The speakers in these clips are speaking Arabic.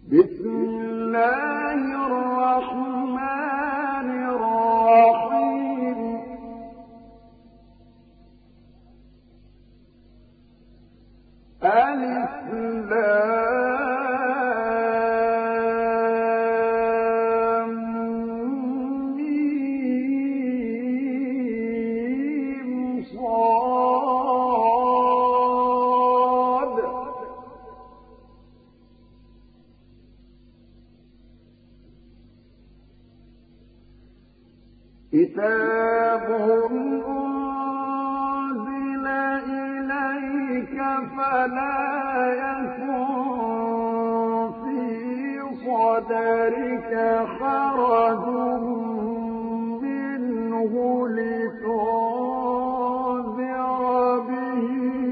بسم الله الرحمن الرحيم ألف لام ميم صاد كتاب أنزل إليك فلا يكن في صدرك حرج منه لتنذر به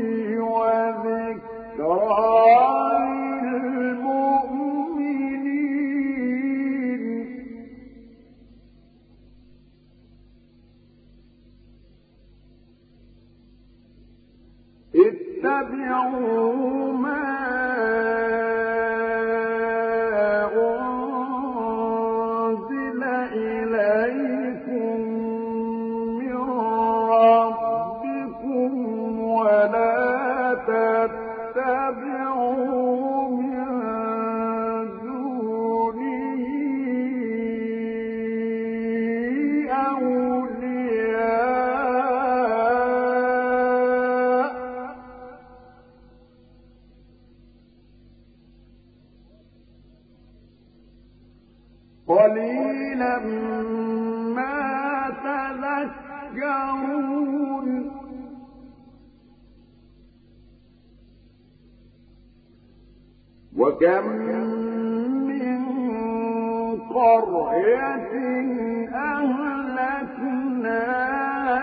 وذكرى للمؤمنين اتبعوا ما أنزل إليكم من ربكم ولا تتبعوا من دونه أولياء قليلا ما تذكرون وكم من قرية أهلكناها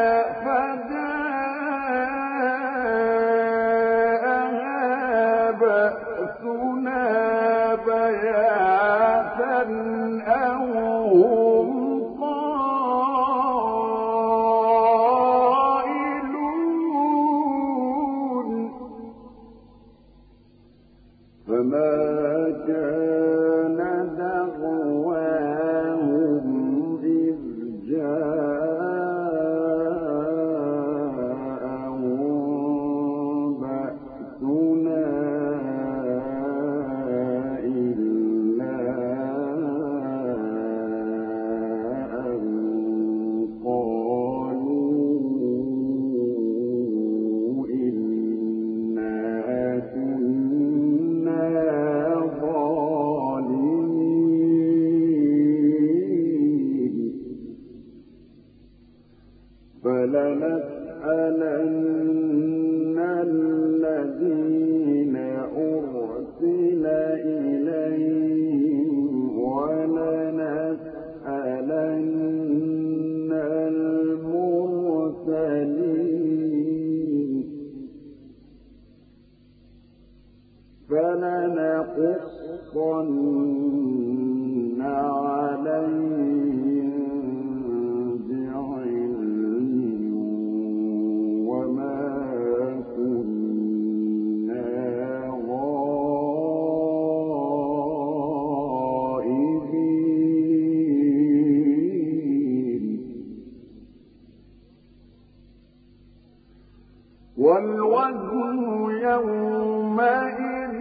فجاءها بأسنا بياتا أو هم قائلون فما كان دعواهم إذ جاءهم بأسنا إلا أن قالوا إنا كنا ظالمين فلنسألن الذين أرسل إليهم ولنسألن المرسلين فلنقصن عليهم بعلم وما كنا غائبين والوزن يومئذ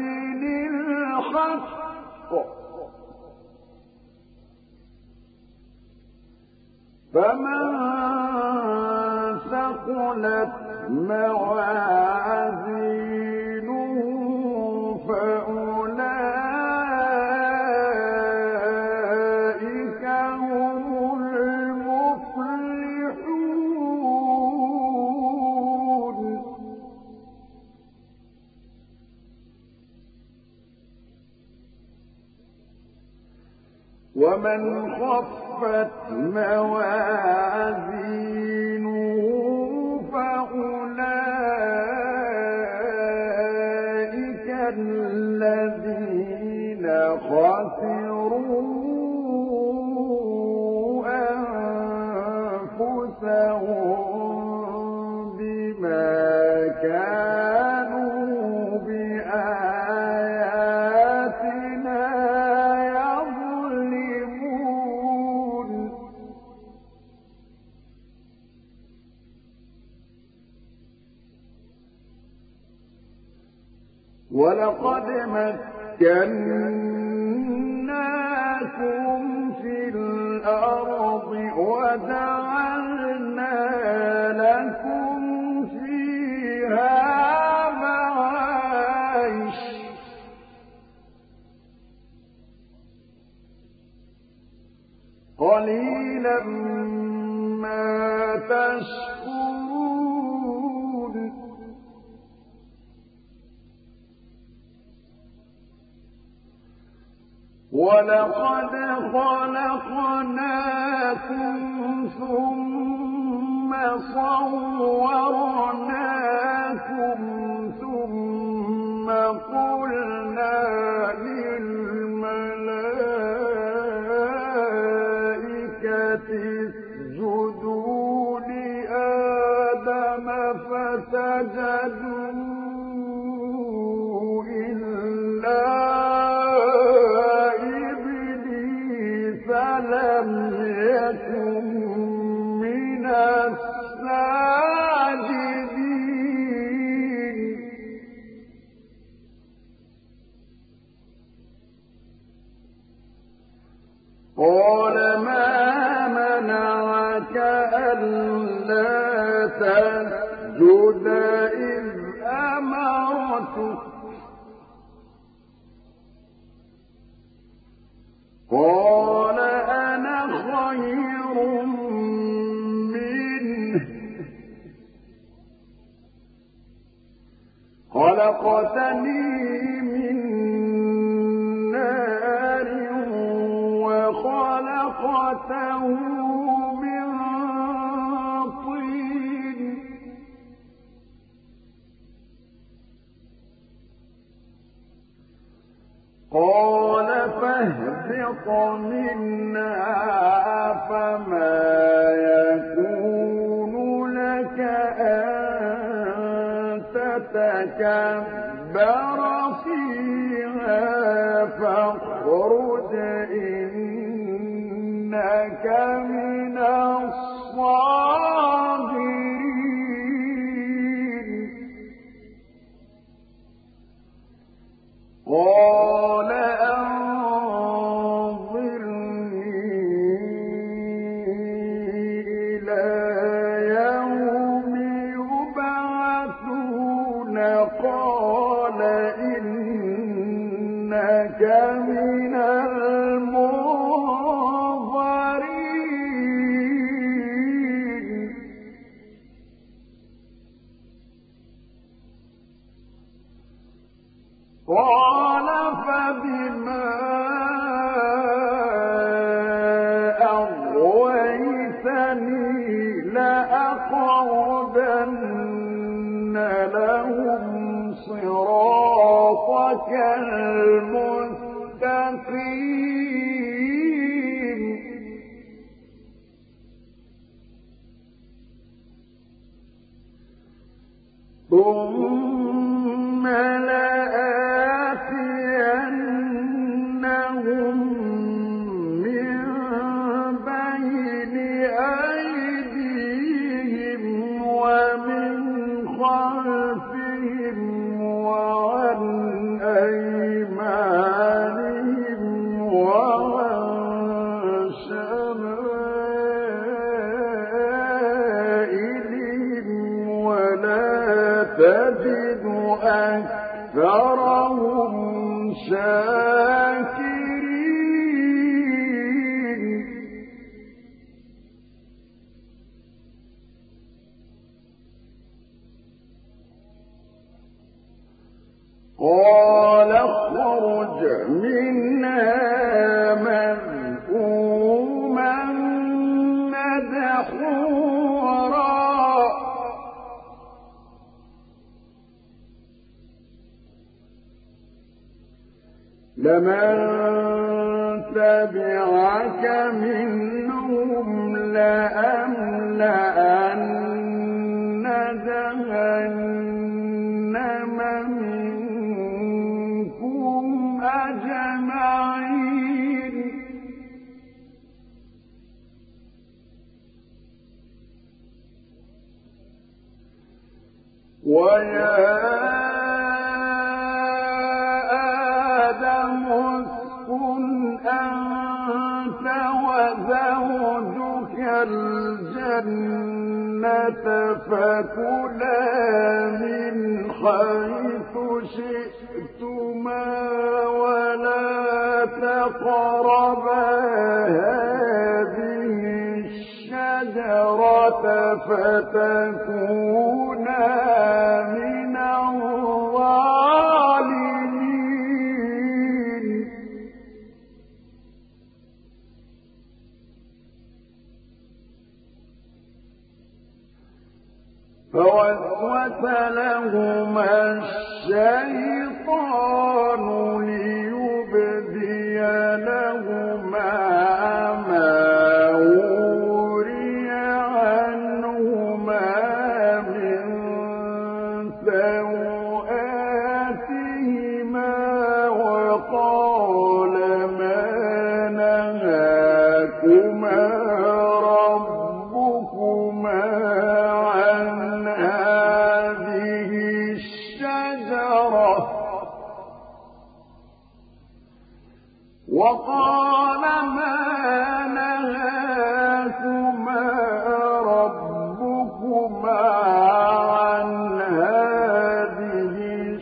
الحق فمن ثقلت موازينه فأولئك هم المفلحون ومن خفت موازينه فأولئك الذين خسروا أنفسهم بما كانوا بآياتنا ولقد مكناكم في الأرض وجعلنا لكم فيها معايش قليلا ما تشكرون ولقد خلقناكم ثم صورناكم ثم قلنا للملائكة اسجدوا لآدم فسجدوا إلا لم يكن من الساجدين قال ما منعك ألا تسجد إذ أمرتك قال أنا خير منه خلقتني من نار وخلقته من طين قال فاهبط منها فما يكون لك أن تتكبر فيها فاخرج إنك من الصاغرين قال أنظرني إلى يوم يبعثون قال إنك من المنظرين قال فبما أغويتني لأقعدن لهم صراطك المستقيم ثم لآتينهم من بين أيديهم ومن خلفهم وعن أيمانهم وعن شمائلهم ولا تجد أكثرهم شاكرين قال اخرج منها مذءوما مدحورا لمن تبعك منهم لأملأن جهنم منكم أجمعين ويا تمسكن أنت وزوجك الجنة فكلا من حيث شئتما ولا تقربا هذه الشجرة فتكونا من الظالمين. فوسوس لهما الشيطان ليبدي لهما ما وري عنهما من سوآتهما وقال ما نهاكما ربكما عن هذه الشجرة وقال ما نهاكما ربكما عن هذه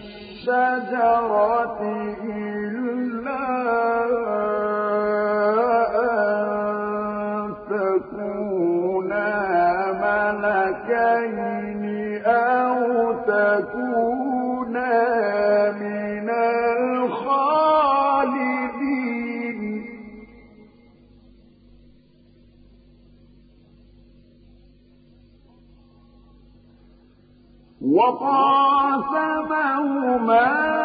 الشجرة إلا أن تكونا ملكين أو تكونا من الخالدين. وقاسمهما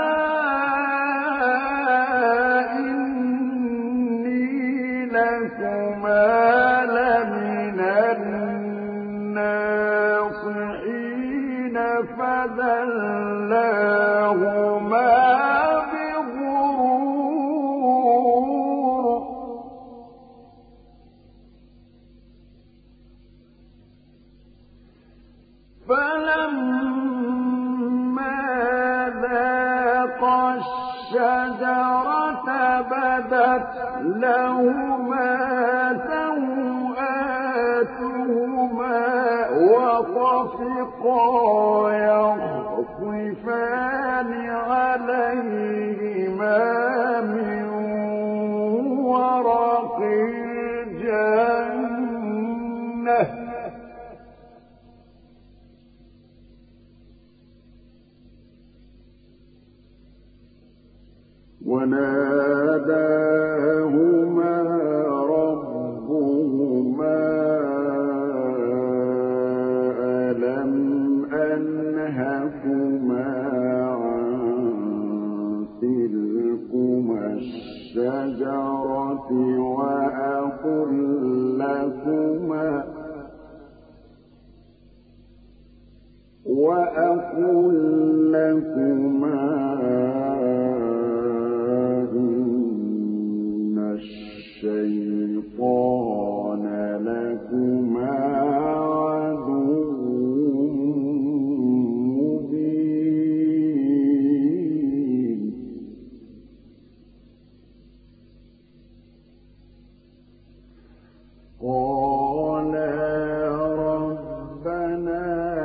إني لكما لمن الناصحين فدلاهما بغرور فلما ذاقا الشجرة بدت لهما سوآتهما وطفقا يخصفان عليهما من ورق الجنة وناداهما ربهما ألم أنهكما عن تلكما الشجرة وأقل لكما إن الشيطان لكما عدو مبين. قالا ربنا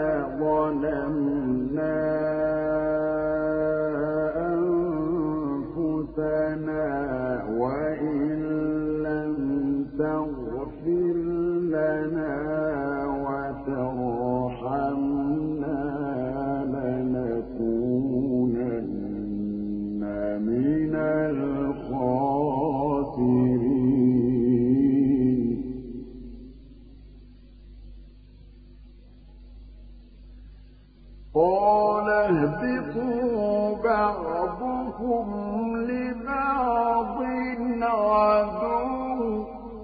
ظلمنا أنفسنا وإن لم تغفر لنا وترحمنا لنكونن من الخاسرين. قال اهبطوا بعضكم لبعض عدو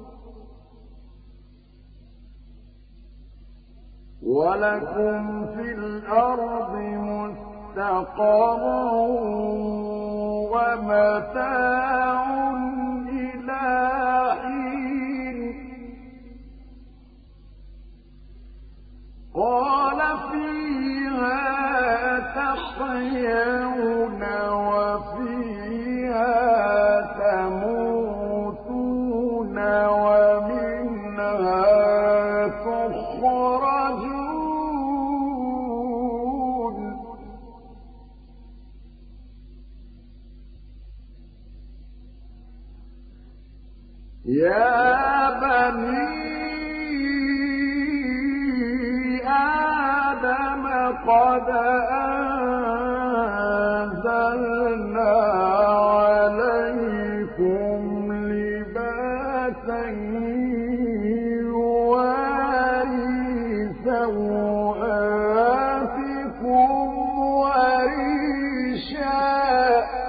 ولكم في الأرض مستقر ومتاع إلى حين. قال فيها تحيون وفيها يا بني آدم قد أنزلنا عليكم لباسا يواري سوآتكم وريشا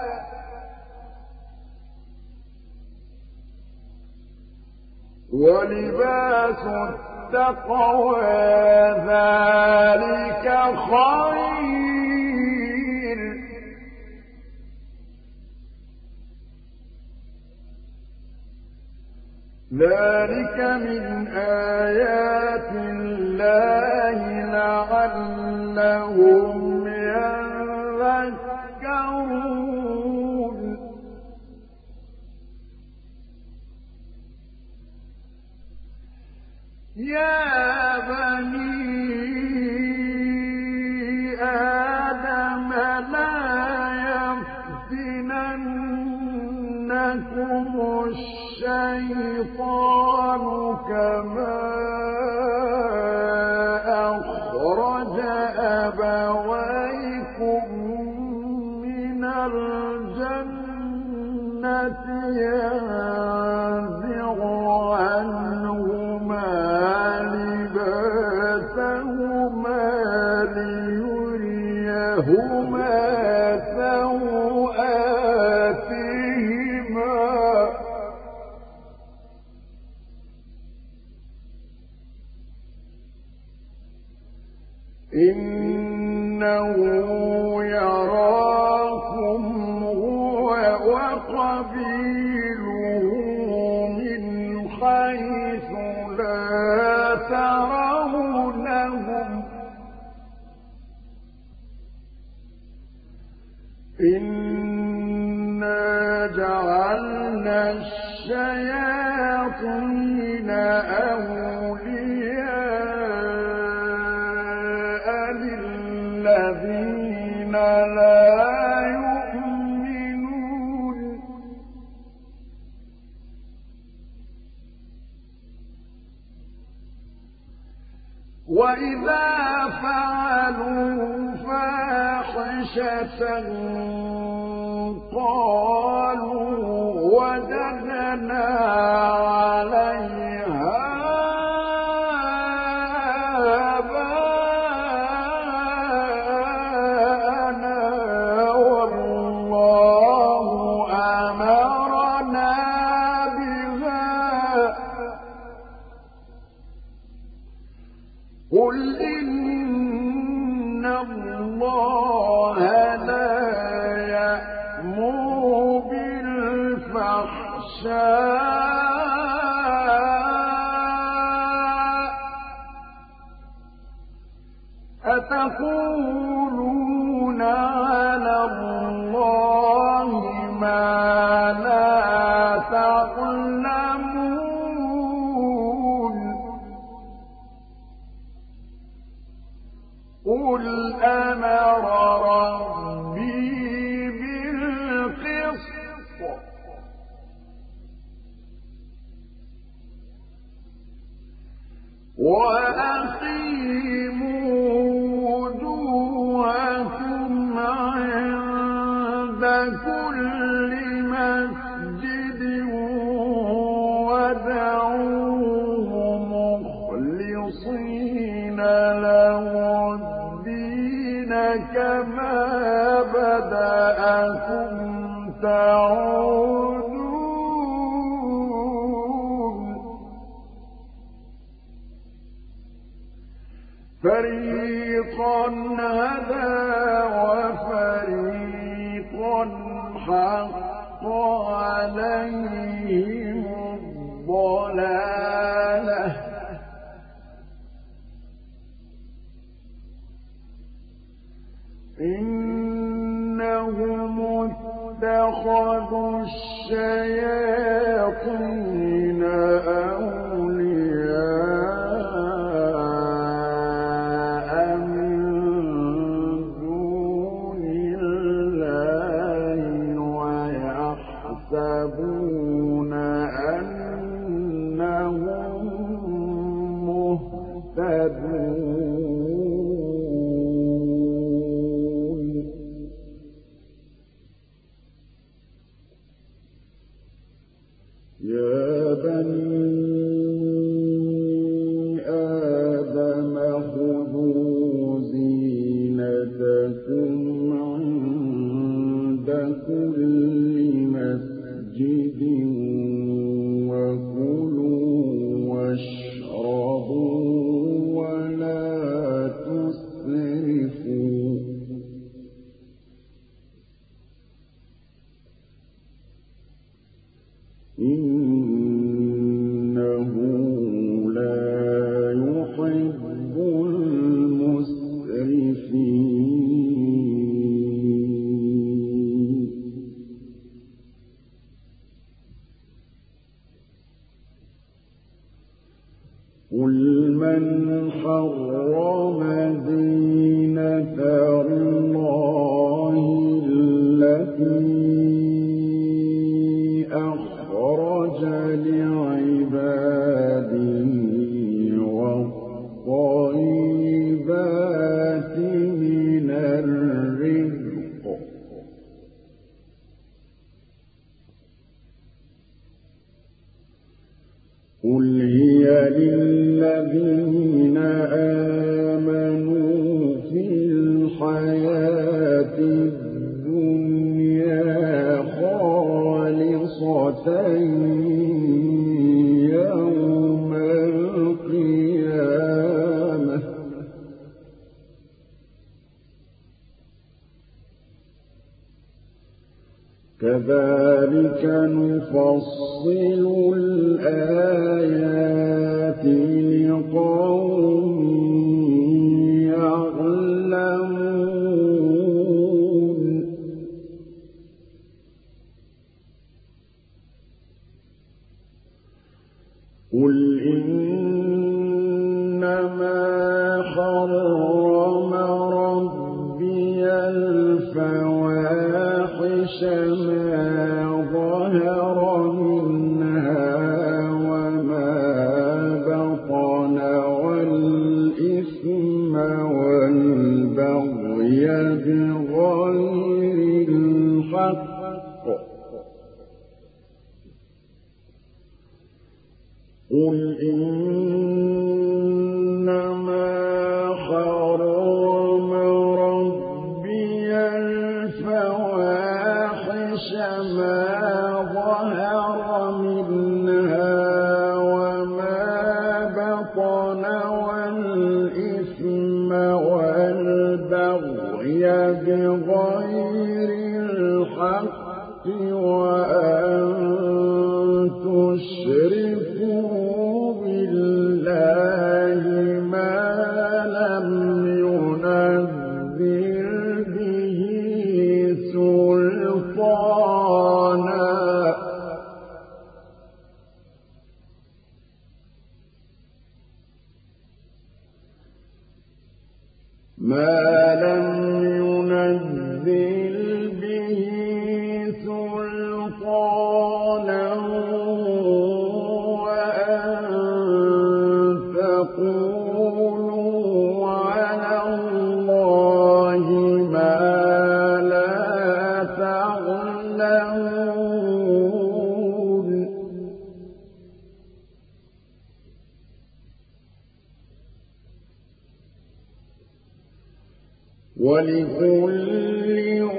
ولباس التقوى ذلك خير ذلك من آيات الله لعلهم يذكرون يا بني آدم لا يفتننكم الشيطان كما أخرج أبويكم من الجنة ينزع عنهما لباسهما ليريهما سوآتهما إنه يراكم هو وقبيله من حيث لا ترونهم إنا جعلنا الشياطين أولياء للذين لا يؤمنون وإذا فعلوا فاحشة قالوا وجدنا عليها آباءنا والله أمرنا بها قل إن الله لا يأمر بالفحشاء أتقولون على الله ما لا تعلمون قل أمر ربي بالقسط وأقيموا وجوهكم عند كل مسجد ودعوه مخلصين له الدين كما بدأكم تعودون فريقا هدى وفريقا حق عليهم الضلالة إنهم اتخذوا الشياطين أولياء من دون الله ويحسبون أنهم يا بني آدم خذوا زينتكم عند كل مسجد وكلوا واشربوا ولا تسرفوا إنه لا يحب المسرفين قل من حرم زينة الله التي أخرج لعباده والطيبات من الرزق قل هي للذين آمنوا في الحياة الدنيا خالصة يوم القيامة كذلك نفصل الآيات لقوم يعلمون قل إنما حرم ربي الفواحش ما ظهر منها وما بطن والإثم والبغي بغير الحق قل إنما حرم ربي الفواحش ما ظهر منها وما بطن والإثم والبغي بغير الحق وأن تشركوا بالله ما لم ينزل به سلطانا تقولوا على الله ما لا تعلمون ولكل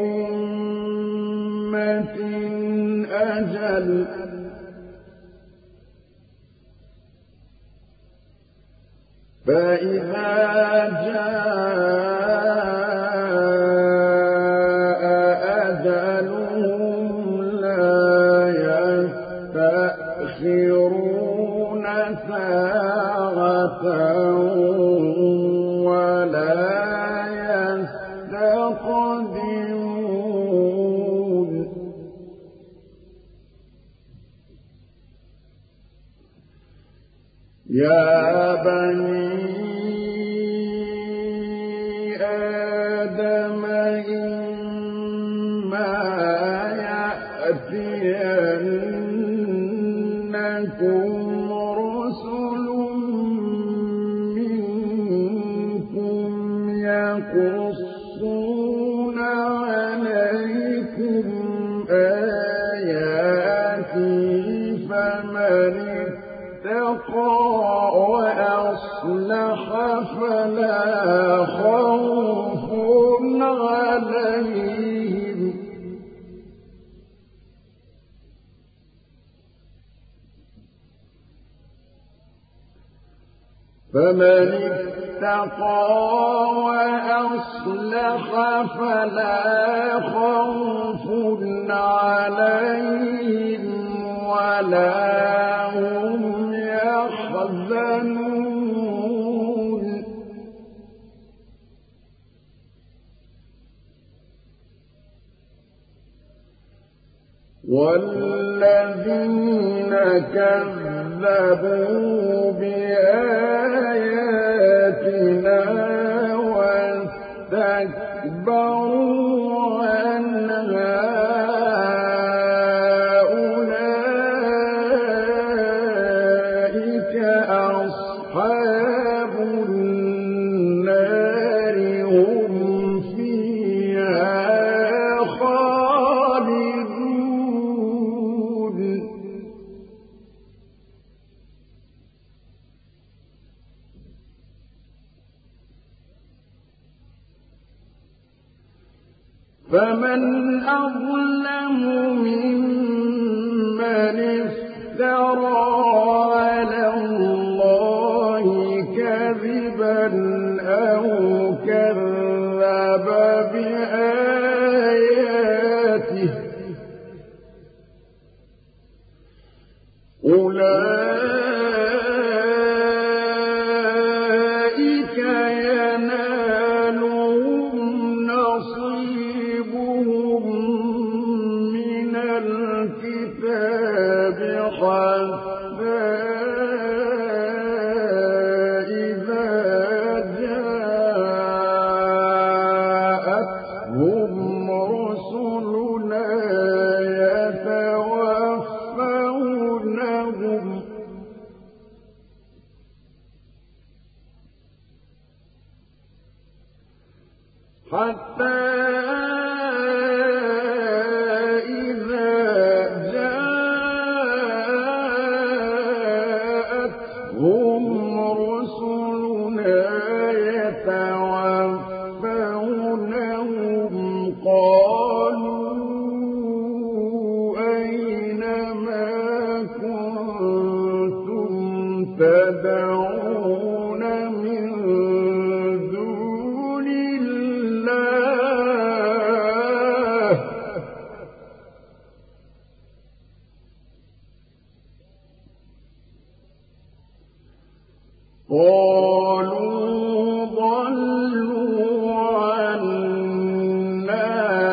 أمة أجل فإذا جاء أجلهم لا يستأخرون ساعة ولا يستقدمون يا بني آدم إما يأتينكم رسل منكم يقصون عليكم آياتي اتقى وأصلح فلا خوف عليهم فمن اتقى وأصلح فلا خوف عليهم ولا هم يحزنون والذين كذبوا بآياتنا واستكبروا عنها أولئك أصحاب النار هم فيها خالدون فمن أظلم ممن افترى على الله كذبا أو كذب بآياته أولئك ينالهم نصيبهم من الكتاب حتى إذا جاءتهم رسلنا يتوفونهم حتى إذا جاءتهم رسلنا يتوفونهم قالوا أين ما كنتم تدعون من دون الله قالوا ضلوا عنا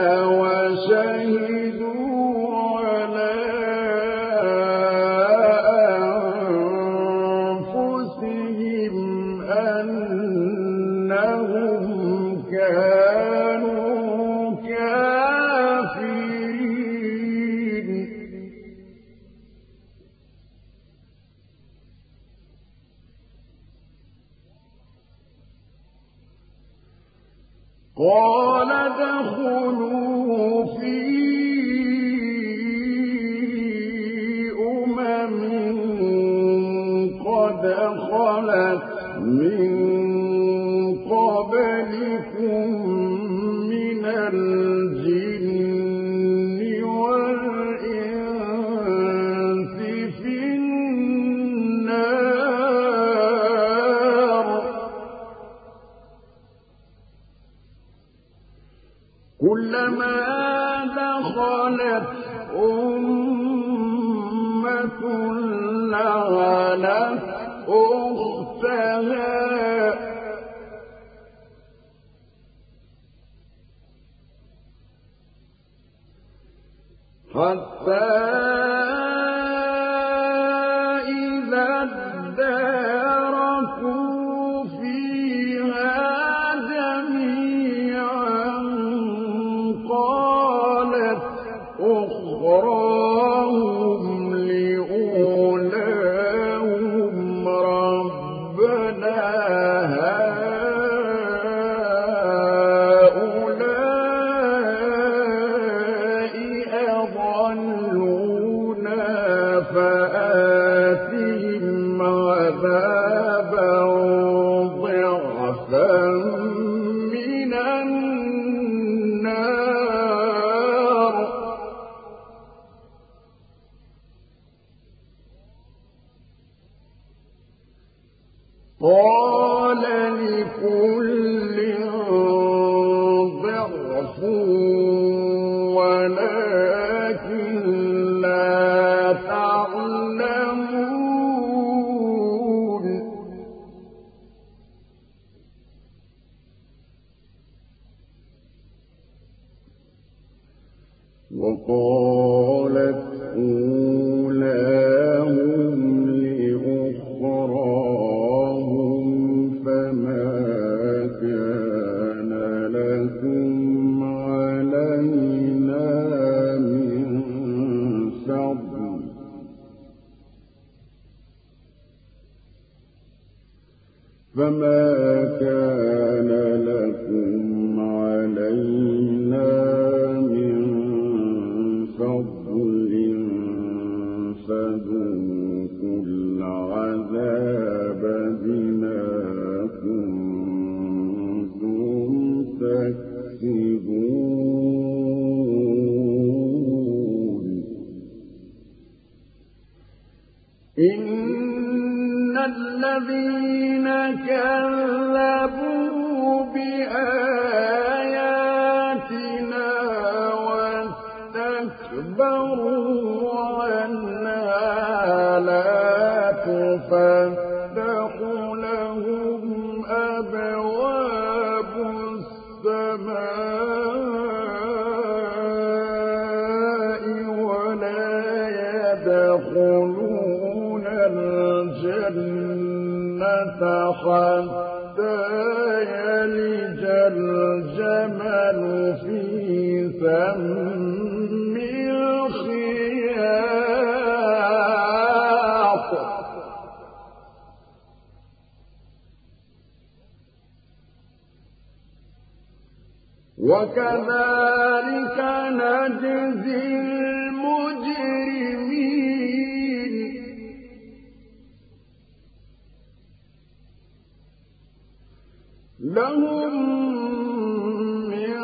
وشهدوا على أنفسهم أنهم كانوا كافرين قال ادخلوا في قد خلت من قبلكم من الجن والإنس في النار كلما دخلت أمة لعنت أختها حتى إذا اداركوا فيها جميعا قالت أخراهم لأولاهم ربنا هؤلاء أضلونا قال لكل ضعف ولكن لا تعلمون وقالت أولاهم لأخراهم فما كان لكم علينا من فضل فذوقوا العذاب بما كنتم تكسبون إن الذين كذبوا بآياتنا واستكبروا عنها لا تفتح لهم أبواب السماء ولا يدخلون الجنة حتى يلج الجمل في سم الخياط وكذلك نجزي المجرمين لهم من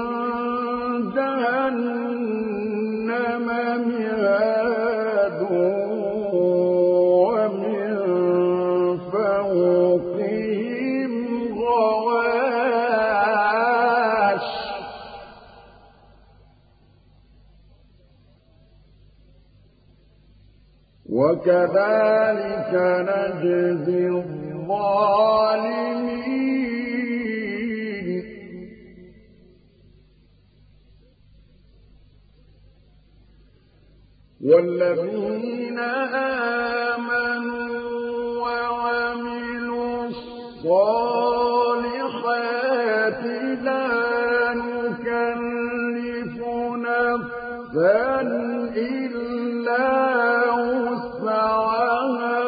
جهنم مهاد ومن فوقهم غواش وكذلك نجزي الظالمين والذين آمنوا وعملوا الصالحات لا نكلف نفسا إلا وسعها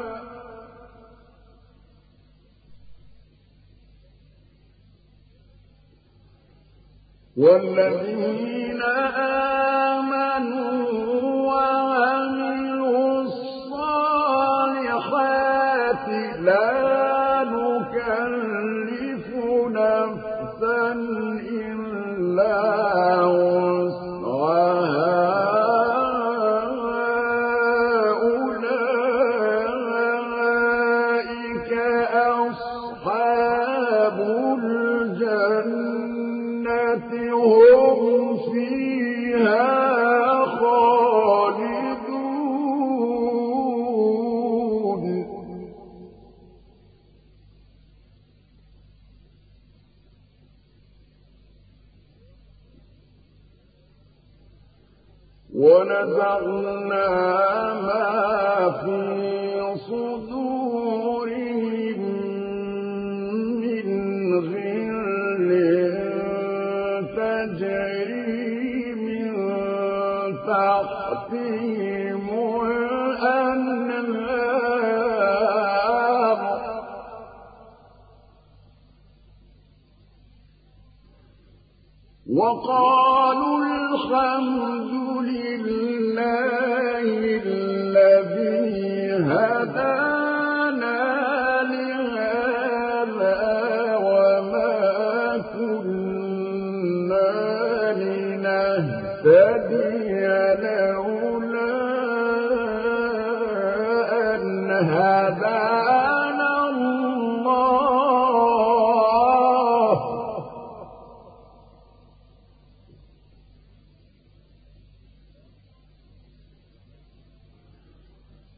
والذين آمنوا وعملوا الصالحات لا نكلف نفسا إلا وسعها أولئك أصحاب الجنة هم فيها خالدون ونزعنا ما في صدورهم من غل تجري من تحتهم الأنهار وقالوا الحمد لله الذي هدانا لهذا وما كنا لنهتدي لولا أن هدانا الله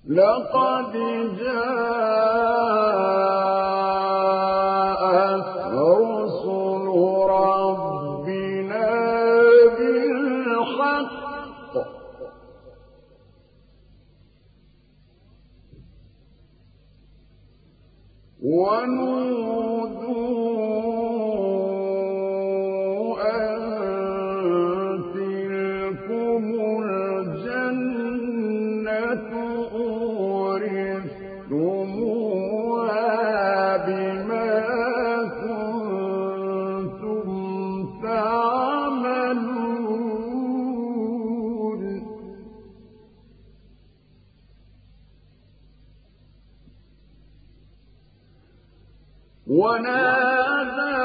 لقد جاءت رسل ربنا بالحق ونودوا أن تلكم الجنة أورثتموها بما كنتم تعملون ونادى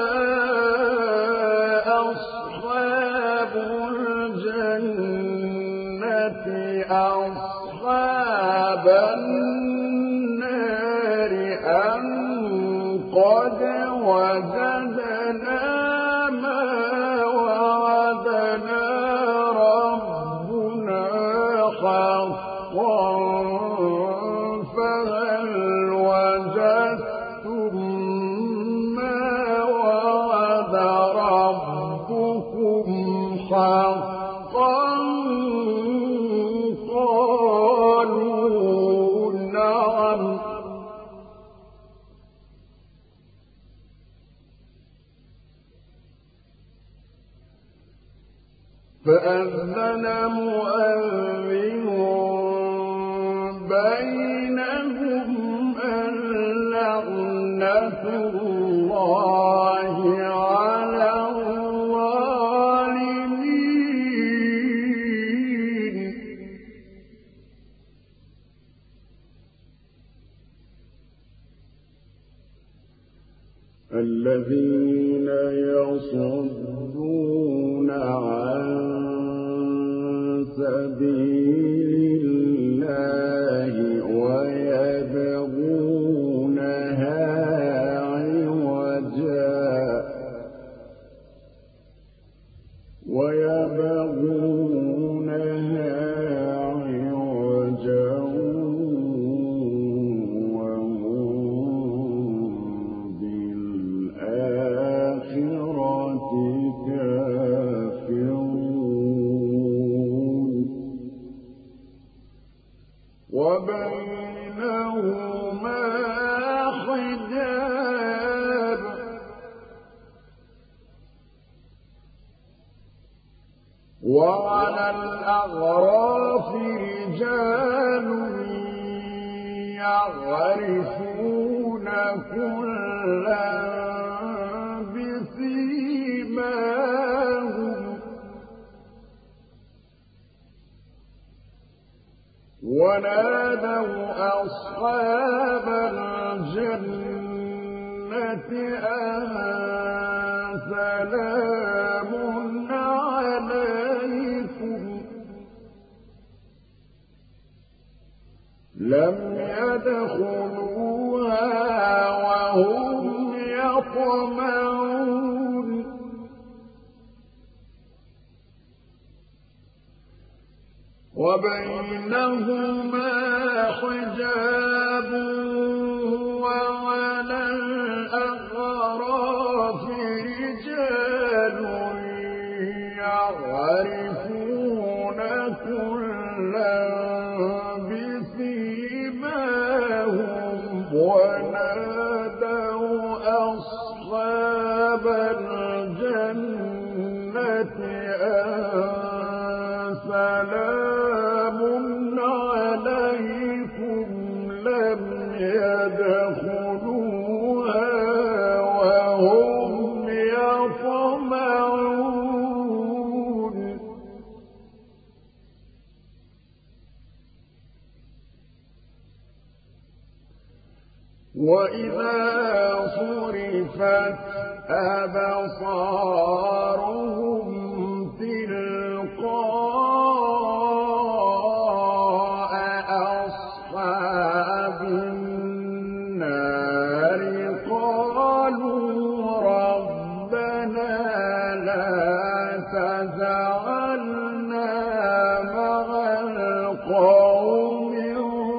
أصحاب الجنة أصحاب النار أن قد وجدنا ما وعدنا ربنا حقا فهل وجدتم ما وعد ربكم حقا قالوا نعم فأذن مؤذن بينهم اللعنة الله على الظالمين الذين يصدون عن سبيل الله ويبغونها عوجا وهم بالآخرة كافرون وبينهما حجاب وعلى الأعراف رجال يعرفون كلا بسيماهم ونادوا أصحاب الجنة أن سلام عليكم لم يدخلوها وهم يطمعون وبينهما حجاب وعلى الأعراف رجال يعرفون كلا بسيماهم ونادوا أصحاب الجنة أن سلام عليكم لم يدخلوها وهم يطمعون وإذا صرفت أبصارهم تلقاء أصحاب النار قالوا ربنا لا تجعلنا مع القوم الظالمين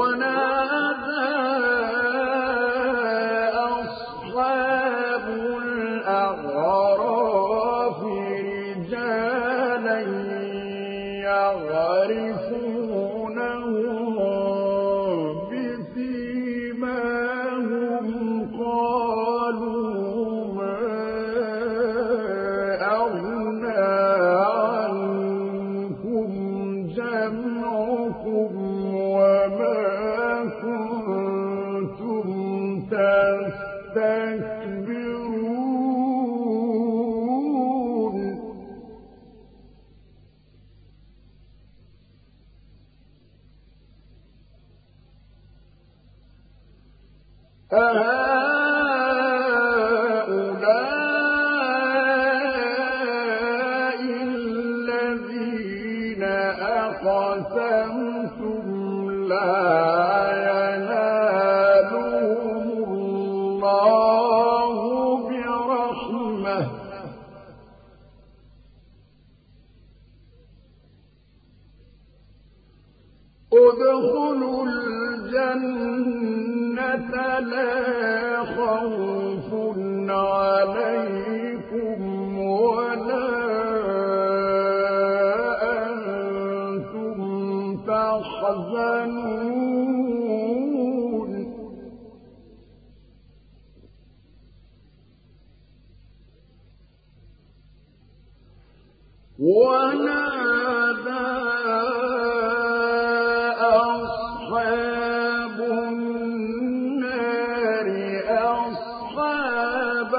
ونادى أصحاب الأعراف رجالا يعرفونهم بسيماهم قالوا ما أغنى عنكم جمعكم وما كنتم تستكبرون أهؤلاء الذين أقسمتم لا ينالهم الله برحمة ادخلوا الجنة لا خوف عليكم ولا أنتم تحزنون ونادى أصحاب النار أصحاب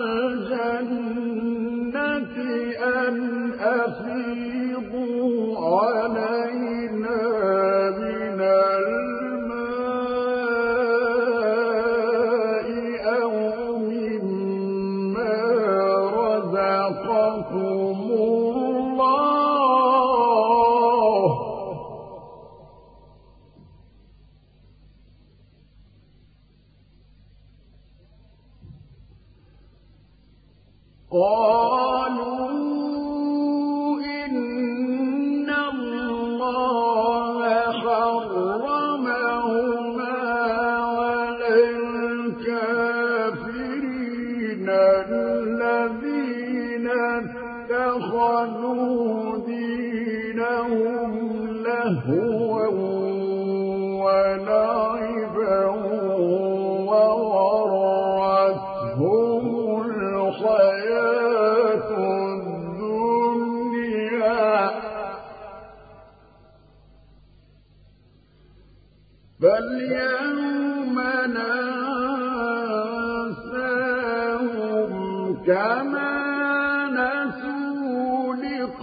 الجنة أن أفيضوا علينا من الماء أو مما رزقكم الله قالوا إن الله حرمهما على الكافرين الذين اتخذوا دينهم لهوا ولعبا وغرتهم الحياة الدنيا فاليوم ننساهم كما نسوا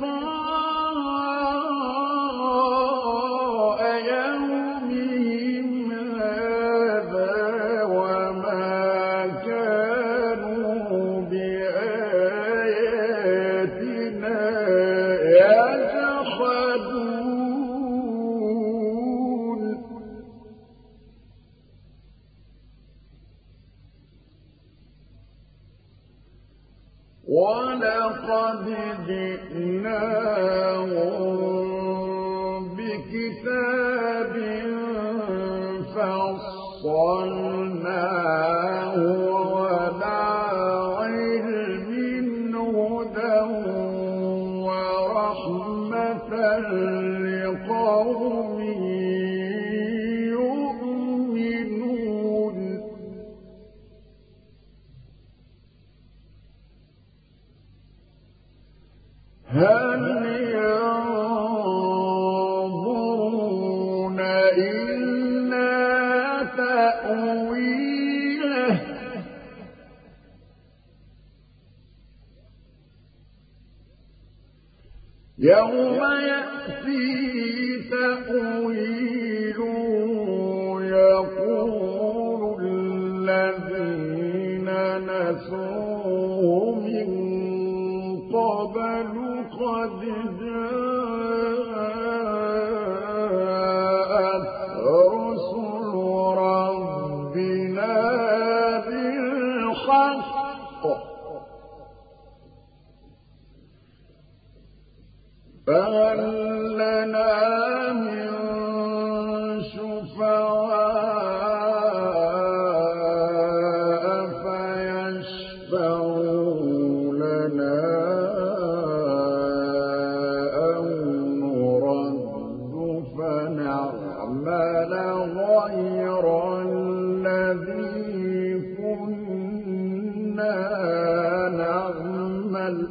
لقاء يومهم هذا وما كانوا بآياتنا يجحدون ولقد جئناهم بكتاب فصلناه على علم هدى ورحمة لقوم يؤمنون هل ينظرون إلا تأويله يوم يأتي تأويله يقول الذين نسوه من قبل قد جاءت رسل ربنا بالحق فهل لنا فيشفعوا لنا أو نرد فنعمل غير الذي كنا نعمل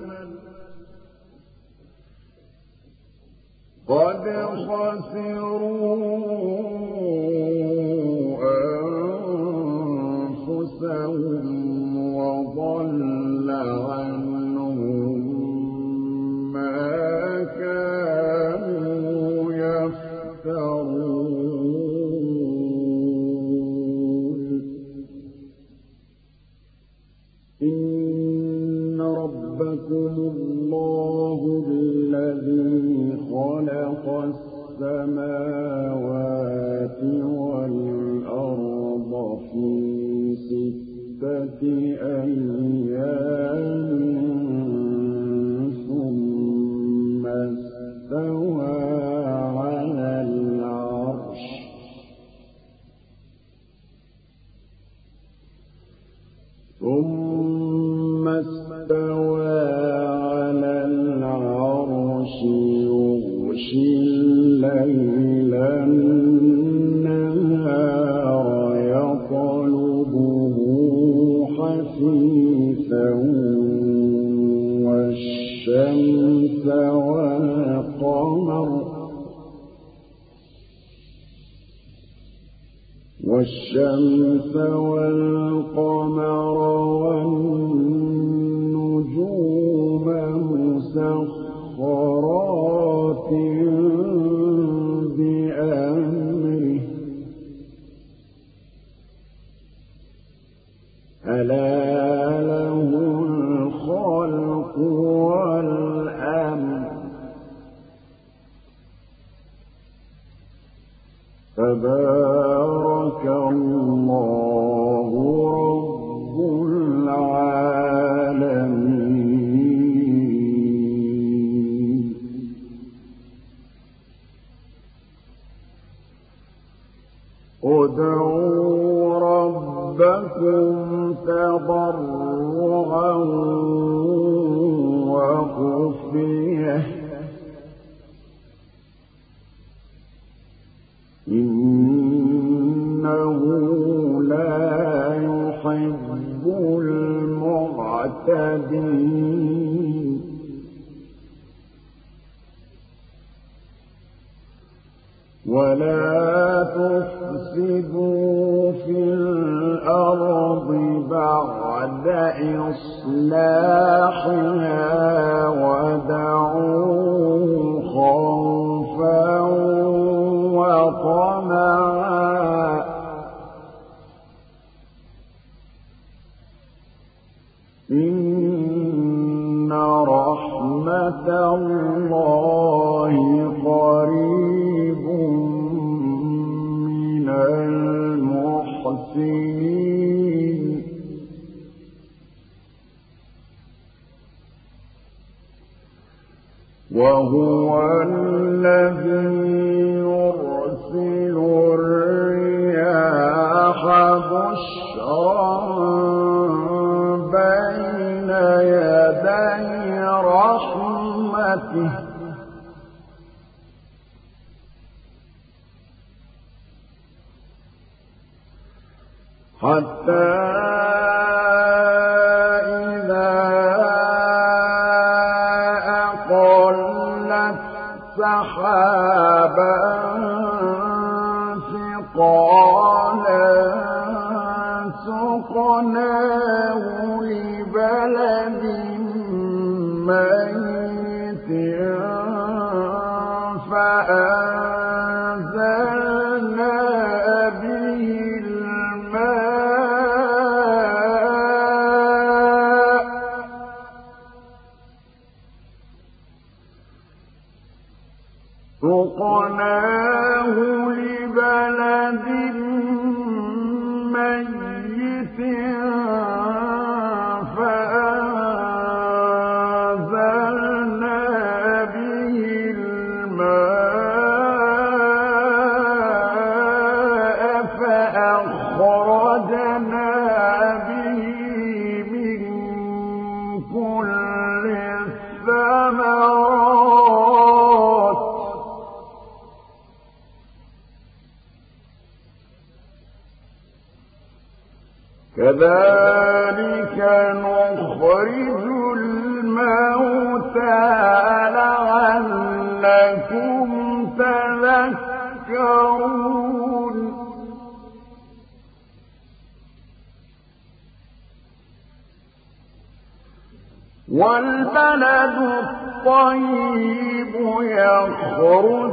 قد خسروا أنفسهم وضل عنهم ما كانوا يفترون إن ربكم الله الذي خلق السماوات والأرض في 6 أيام ثم استوى على العرش يغشي الليل النهار يطلبه حثيثا والشمس والقمر والنجوم مسخرات بأمره ألا له الخلق والأمر تبارك الله رب العالمين ادعوا ربكم تضرعا وخفية إنه لا يحب المعتدين ولا تفسدوا في الأرض بعد إصلاحها ودعوه خوفا وطمعا إن رحمة الله قريب من المحسنين وهو الذي يرسل الرياح بشرا بين يدي رحمته حتى إذا أقلت سحابا ثقالا سقناه لبلد ميت فأنزلنا به الماء سقناه لبلد ميت كذلك نخرج الموتى لعلكم تذكرون والبلد الطيب يخرج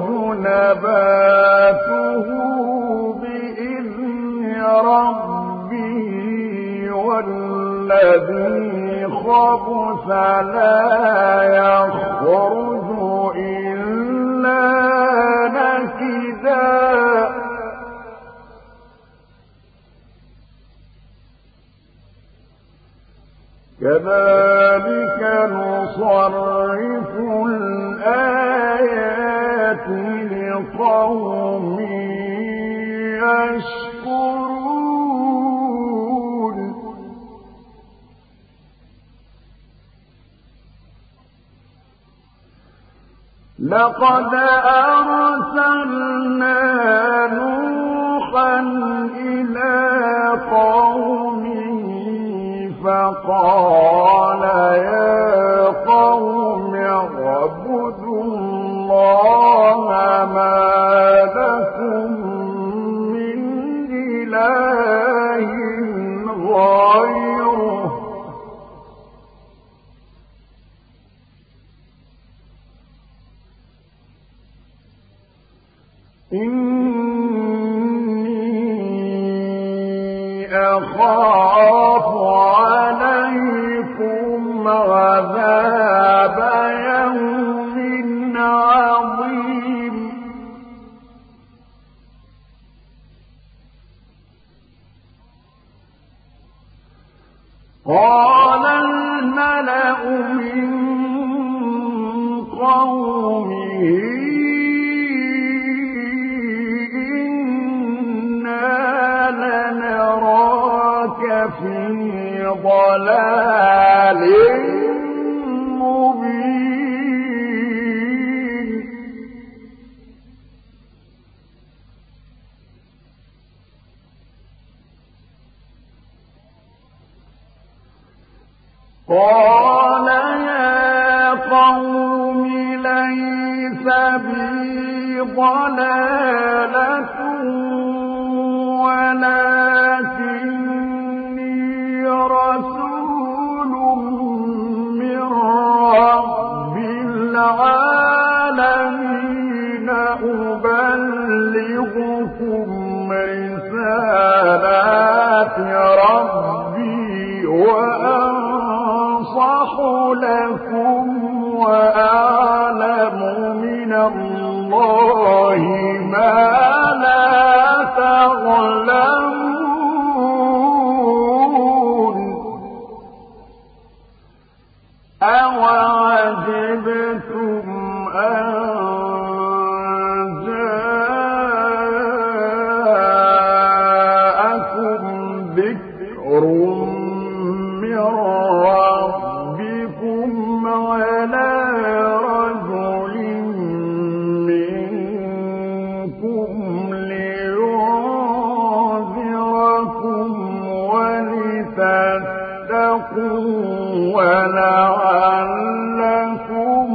نباته بإذن ربه والذي خبث لا يخرج إلا نكدا كذلك نصرف الآيات لقوم يشكرون لقد أرسلنا نوحا إلى قومه فقال يا قوم اعبدوا الله ما لكم من إله غيره إني أخاف عليكم عذاب يوم عظيم قال الملأ من قومه لنراك في ضلال مبين قال يا قوم ليس بي ضلالة ولكني رسول من رب العالمين أبلغكم رسالات ربي وأنصح لكم وأعلم من الله ما لا تعلمون أوعجبتم أن جاءكم ذكر من ربكم على رجل منكم لينذركم ولتتقوا ولعلكم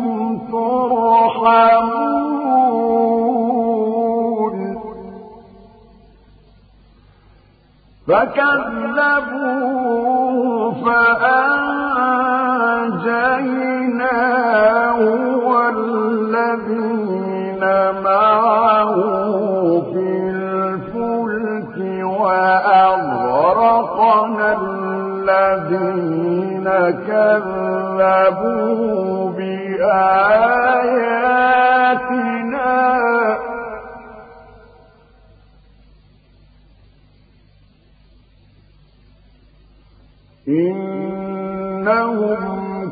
ترحمون فكذبوه فأنجيناه والذين معه في الفلك وأغرقنا الذين كذبوا بآياتنا إنهم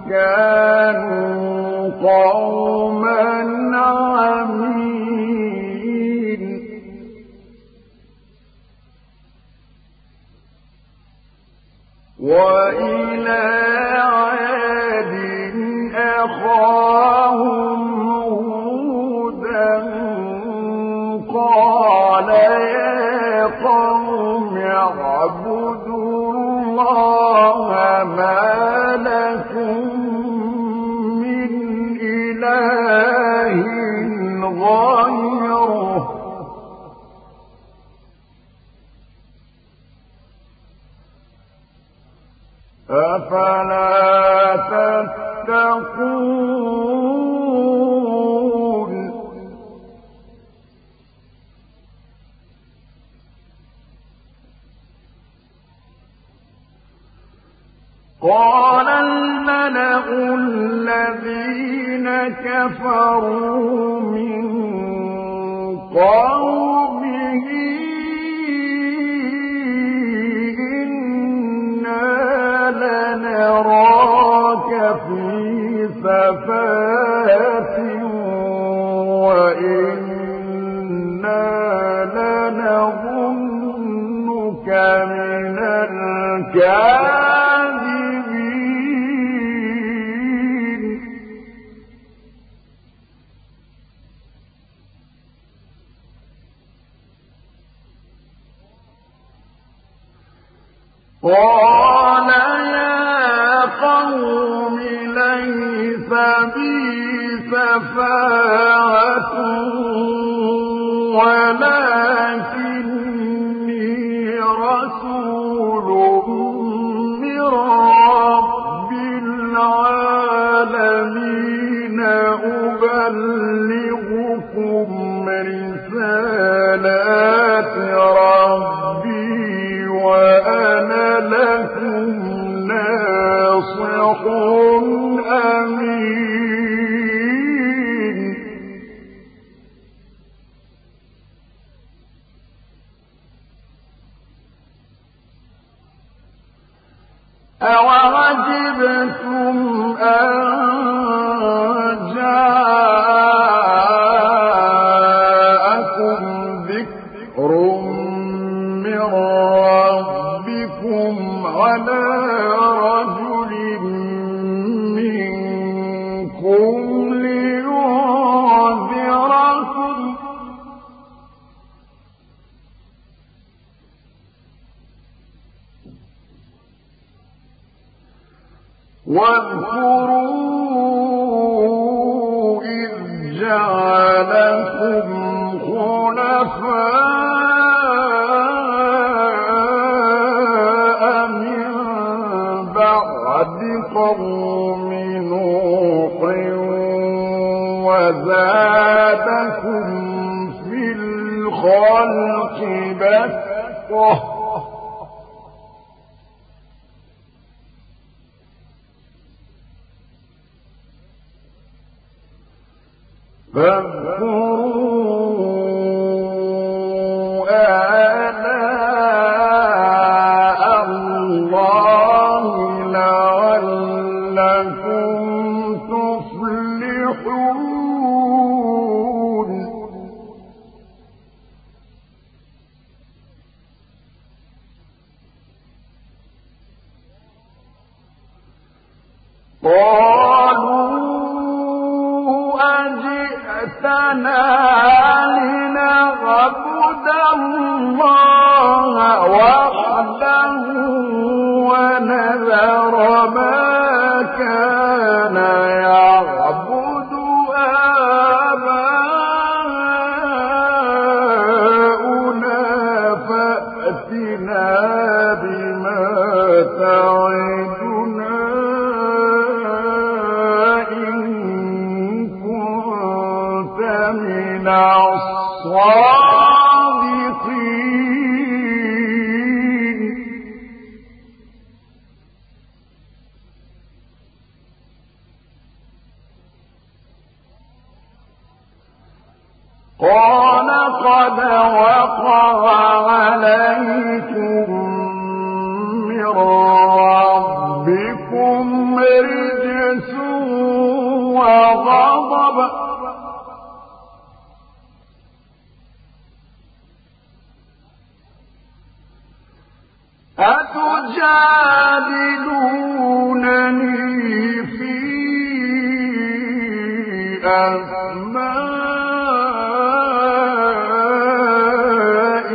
كانوا قوما عمين وإلى عاد أخاهم هودا قال يا قوم اعبدوا أفلا تتقون قال الملأ الذين كفروا من قومه لنراك في سفاهة وإنا لنظنك من الكاذبين قال قوم ليس بي سفاهة ولكني رسول من رب العالمين أبلغكم رسالات ربي وأنا لكم ناصح أمين أوعجبتم أن جاءكم ذكر من ربكم على رجل منكم لينذركم واذكروا إذ جعلكم خلفاء من بعد قوم نوح وزادكم في الخلق بسطة فاذكروا آلاء الله لعلكم تفلحون قالوا أجئتنا لنعبد الله وحده ونذر ما كان يعبد آباؤنا فأتنا بما تعدنا من الصادقين قال قد وقع عليكم من ربكم رجس وغضب أتجادلونني في أسماء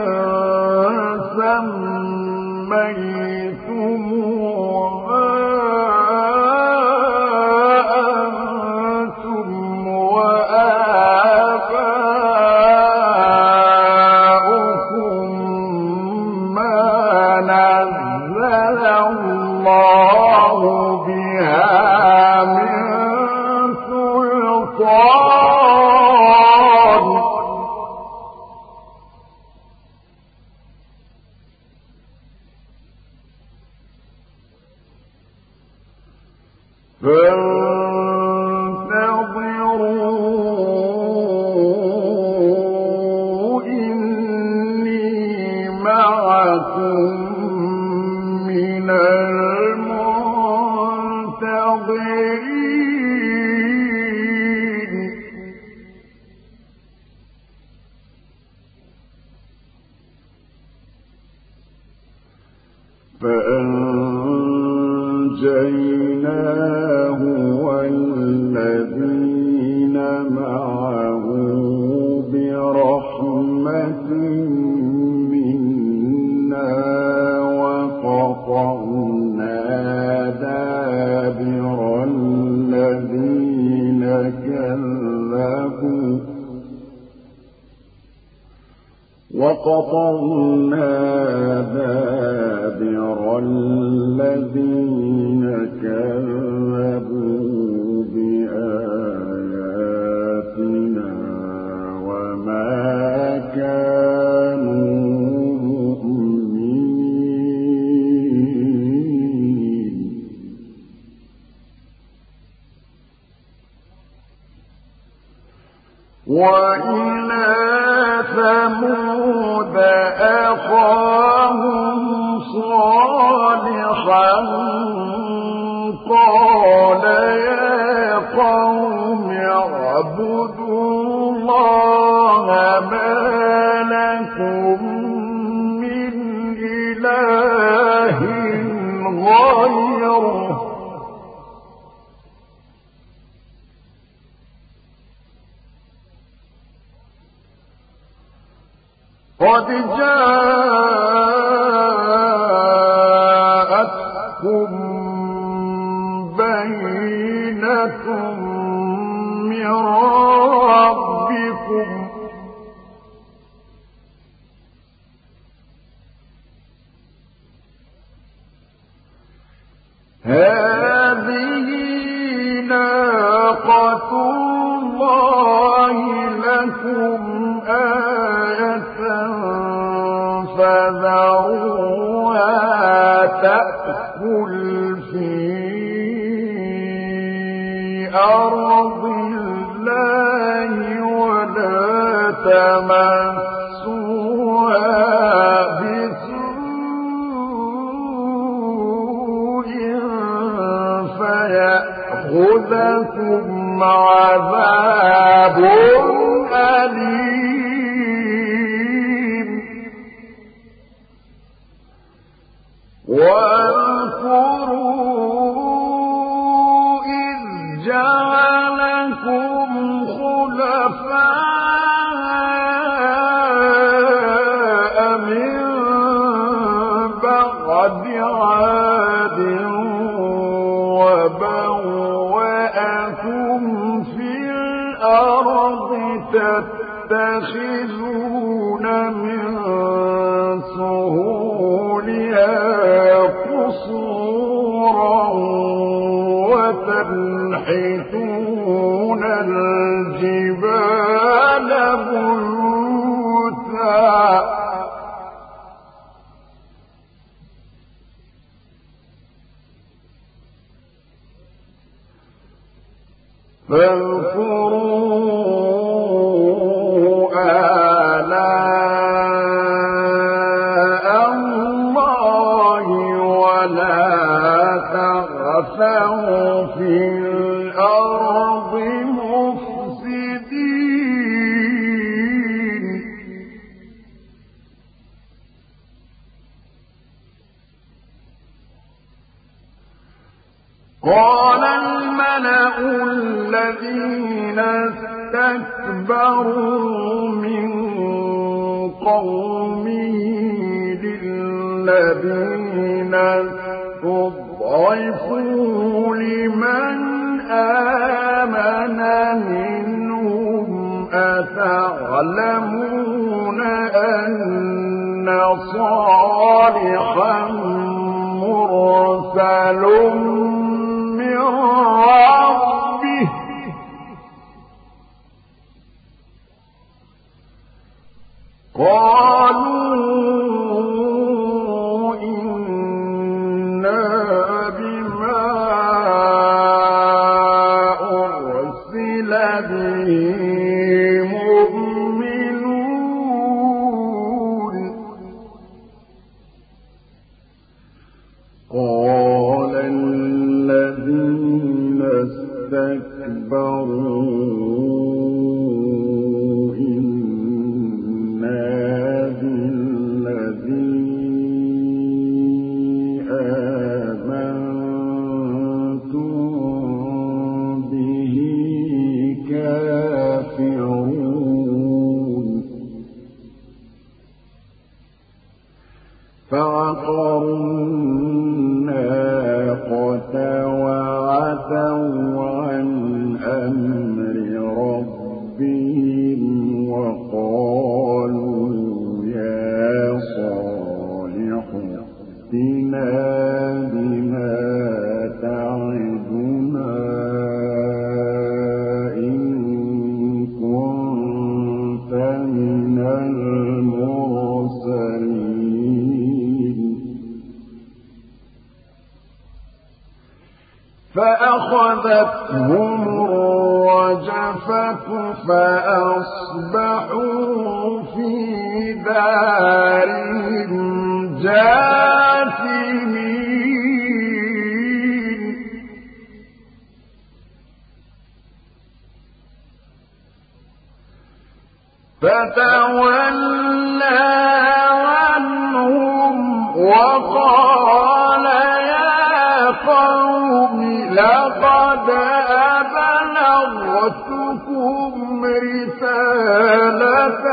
سميتموها أنتم وآباؤكم ما نزل الله الله بها من سلطان فانتظروا إني معكم من المنتظرين فأنجيناه والذين معه برحمة منا وقطعنا دابر الذين كذبوا بآياتنا وما كانوا مؤمنين وإلى ثمود أخاهم صالحا قال يا قوم اعبدوا الله ما لكم من إله غيره قد جاءتكم بينة من ربكم هذه ناقة الله لكم آية فذروها تأكل في أرض الله ولا تمسوها بسوء فيأخذكم عذاب أليم واذكروا إذ جعلكم خلفاء من بعد عاد وبوأكم في الأرض تتخذون من سهولها قصورا وتنحتون الجبال بيوتا فاذكروا آلاء الله ولا تغثوا في الأرض مفسدين قال الملأ الذين استكبروا من قومه للذين استضعفوا لمن آمن منهم أتعلمون أن صالحا مرسل منزل من ربه قالوا إنا بما أرسل به مؤمنون قال الذين استكبروا فعقروا الناقة وعتوا عن أمر ربهم وقالوا يا صالح ائتنا بما تعدنا إن كنت من المرسلين فأخذتهم الرجفة فأصبحوا في دارهم جاثمين فتولى عنهم وقال يا قوم لقد أبلغتكم رسالة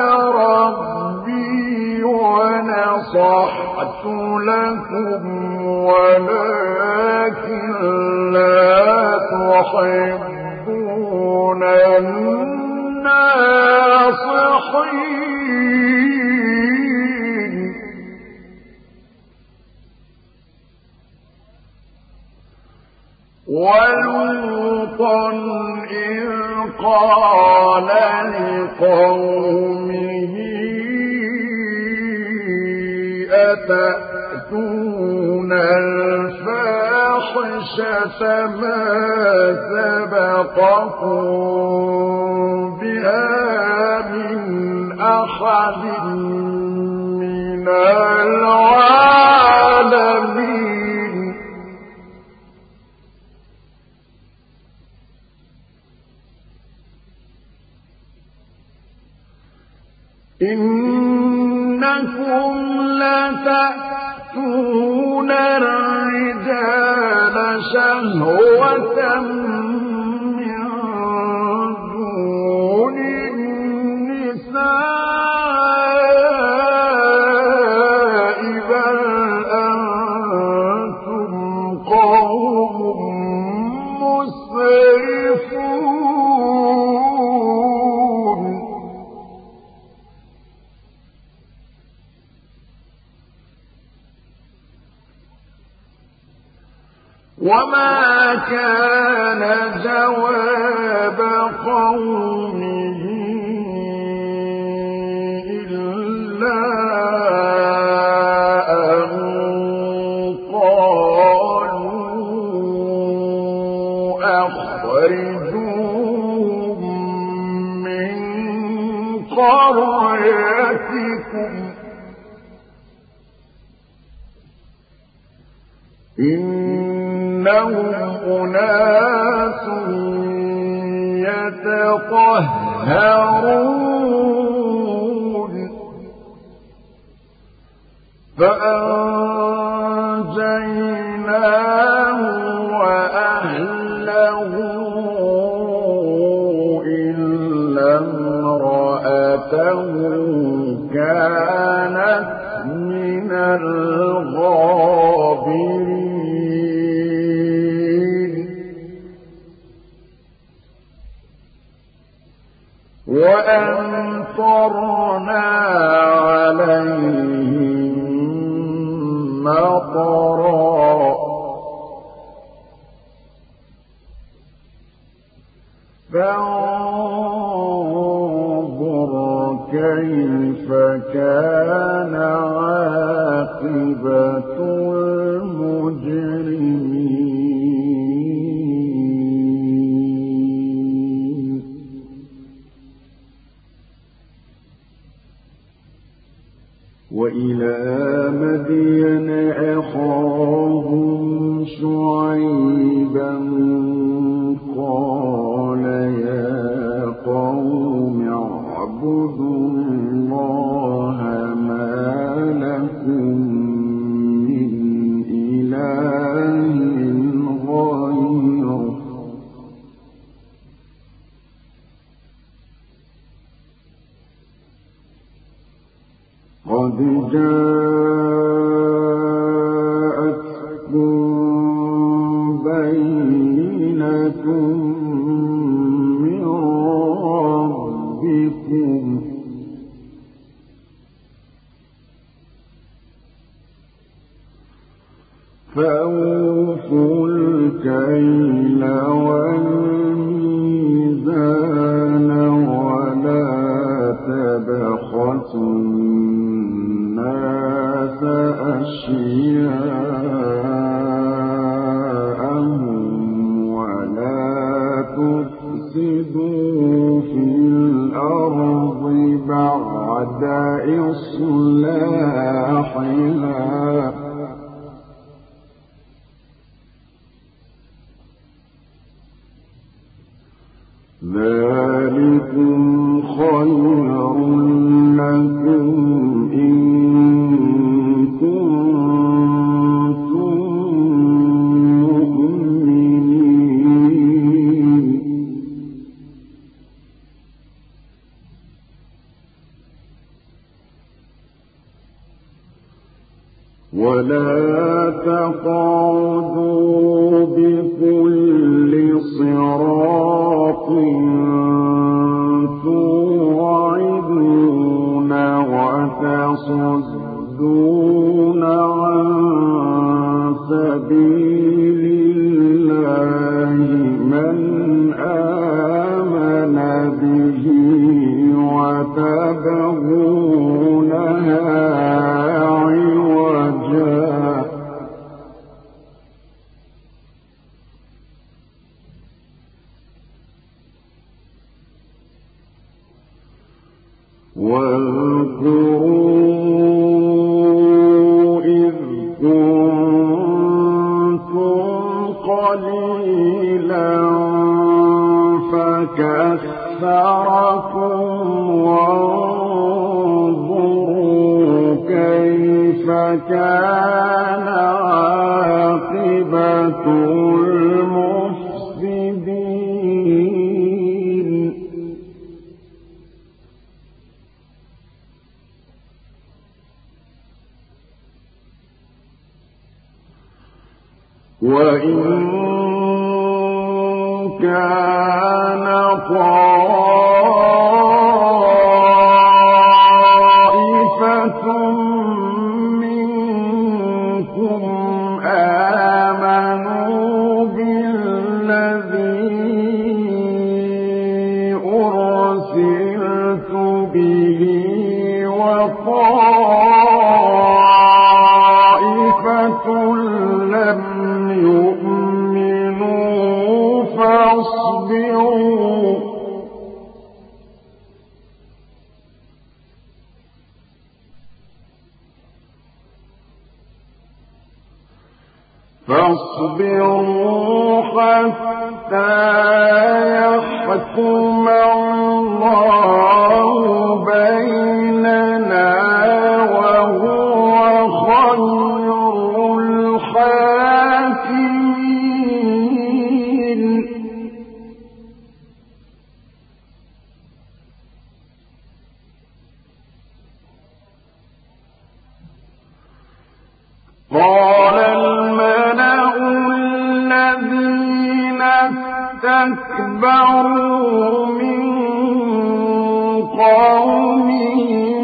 ربي ونصحت لكم ولكن لا تحبون الناصحين ولوطا إذ قال لقومه أتأتون الفاحشة ما سبقكم بها من أحد من العالمين إنكم لتأتون الرجال شهوة من دون النساء بل أنتم قوم مسرفون وما كان جواب قومه إلا أن قالوا أخرجوهم من قريتكم إنهم أناس يتطهرون فأنجيناه وأهله إلا امرأته كانت من الغابرين وأمطرنا عليهم مطرا فانظر كيف كان عاقبة المجرمين. وإلى مدين أخاهم شعيبا قال يا قوم اعبدوا الله ما لكم من إله غيره قد جاءتكم بينة من ربكم فأوفوا الكيل والميزان ولا تبخسوا الناس أشياءهم ولا تفسدوا في الأرض بعد إصلاحها ذلكم خير لكم إن كنتم مؤمنين. ولا تقعدوا بكل صراط توعدون وتصدون عن سبيل الله من آمن به وتبغونها عوجا واذكروا إذ كنتم قليلا فكثركم وانظروا كيف كان عاقبة المفسدين. وإن كان طائفة منكم آمنوا بالذي أرسلت به وطائفة لم يؤمنوا فاصبروا حتى يحكم الله بيننا وهو خير الحاكمين. قال الملأ الذين استكبروا من قومه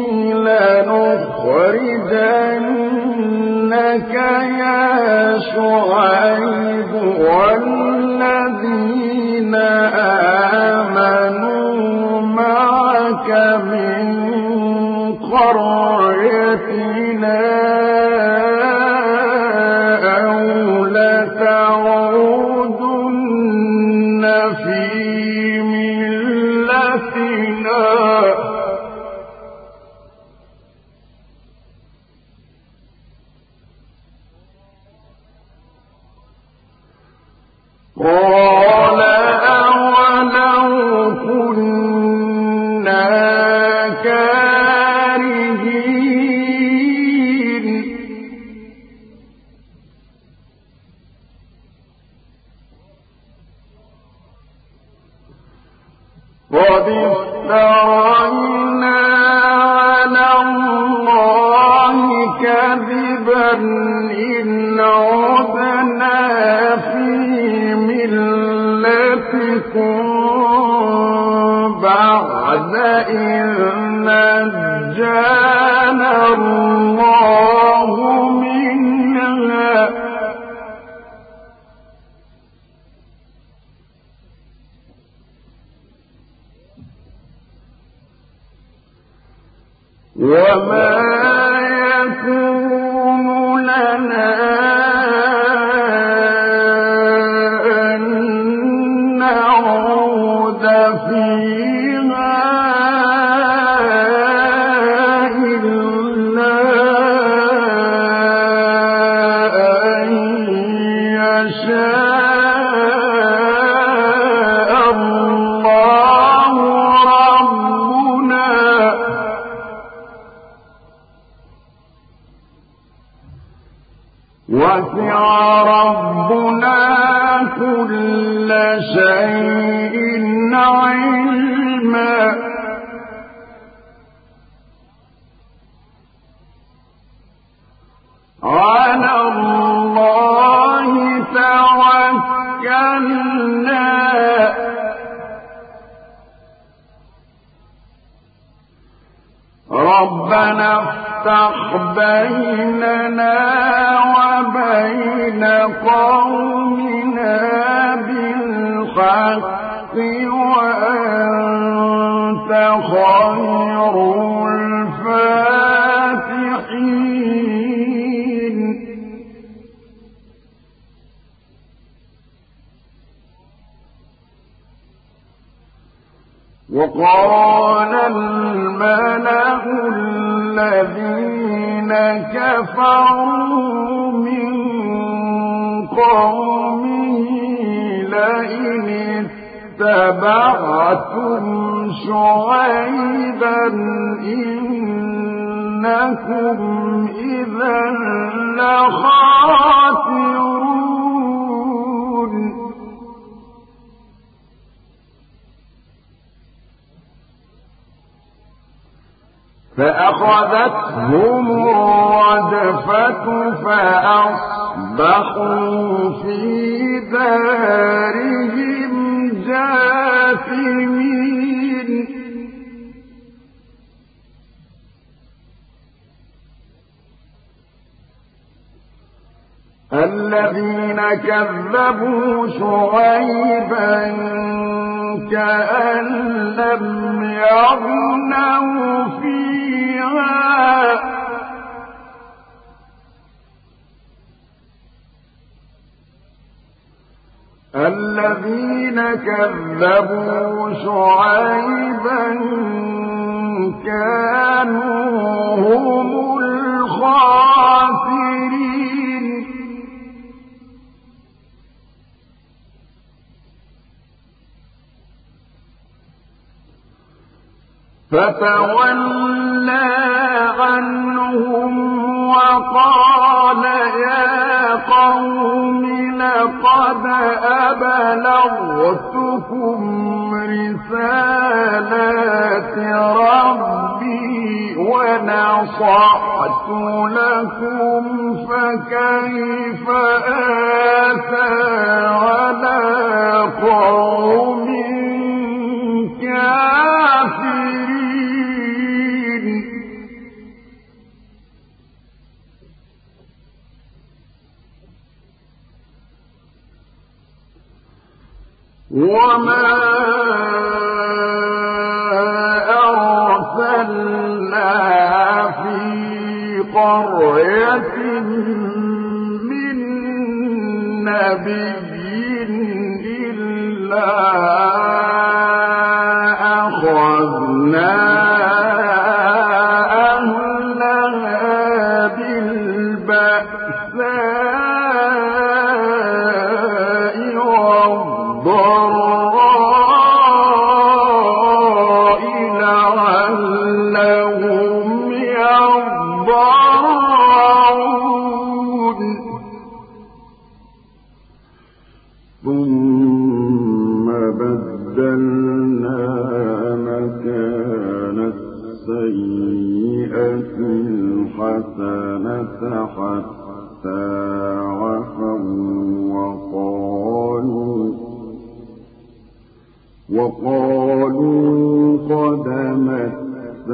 لنخرجنك يا شعيب والذين آمنوا من قريتنا أو لتعودن في ملتنا قال أولو كنا كارهين قد افترينا على الله كذبا إن عدنا في ملتكم بعد إذ نجانا الله منها وما يكون لنا أن نعود فيها إلا أن يشاء الله ربنا وسع ربنا كل شيء علما على الله توكلنا ربنا افتح بيننا وبين قومنا بالحق وأنت خير الفاتحين وقال الملأ الذين كفروا من قومه لئن اتبعتم شعيبا إنكم إذا لخاسرون فأخذتهم الرجفة فأصبحوا في دارهم جاثمين الذين كذبوا شعيبا كأن لم يغنوا فيها الذين كذبوا شعيبا كانوا هم الخاسرين فتولى عنهم وقال يا قوم لقد أبلغتكم رسالات ربي ونصحت لكم فكيف آسى على قوم كافرين وما أرسلنا قرية من نبي إلا أخذنا أهلها بالبأساء والضراء لعلهم يضرعون ثم بدلنا مكان السيئة الحسنة حتى عفوا وقالوا قد مس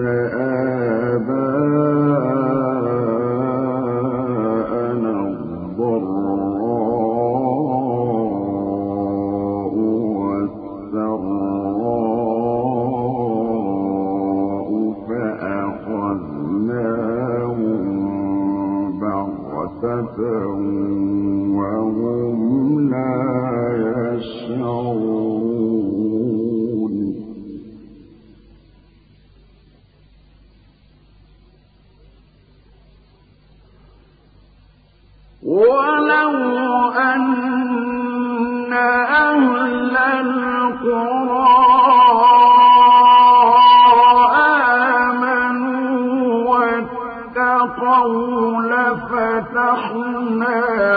آباءنا الضراء والسراء فأخذناهم بغتة وهم لا يشعرون ولو أن أهل القرى آمنوا واتقوا لفتحنا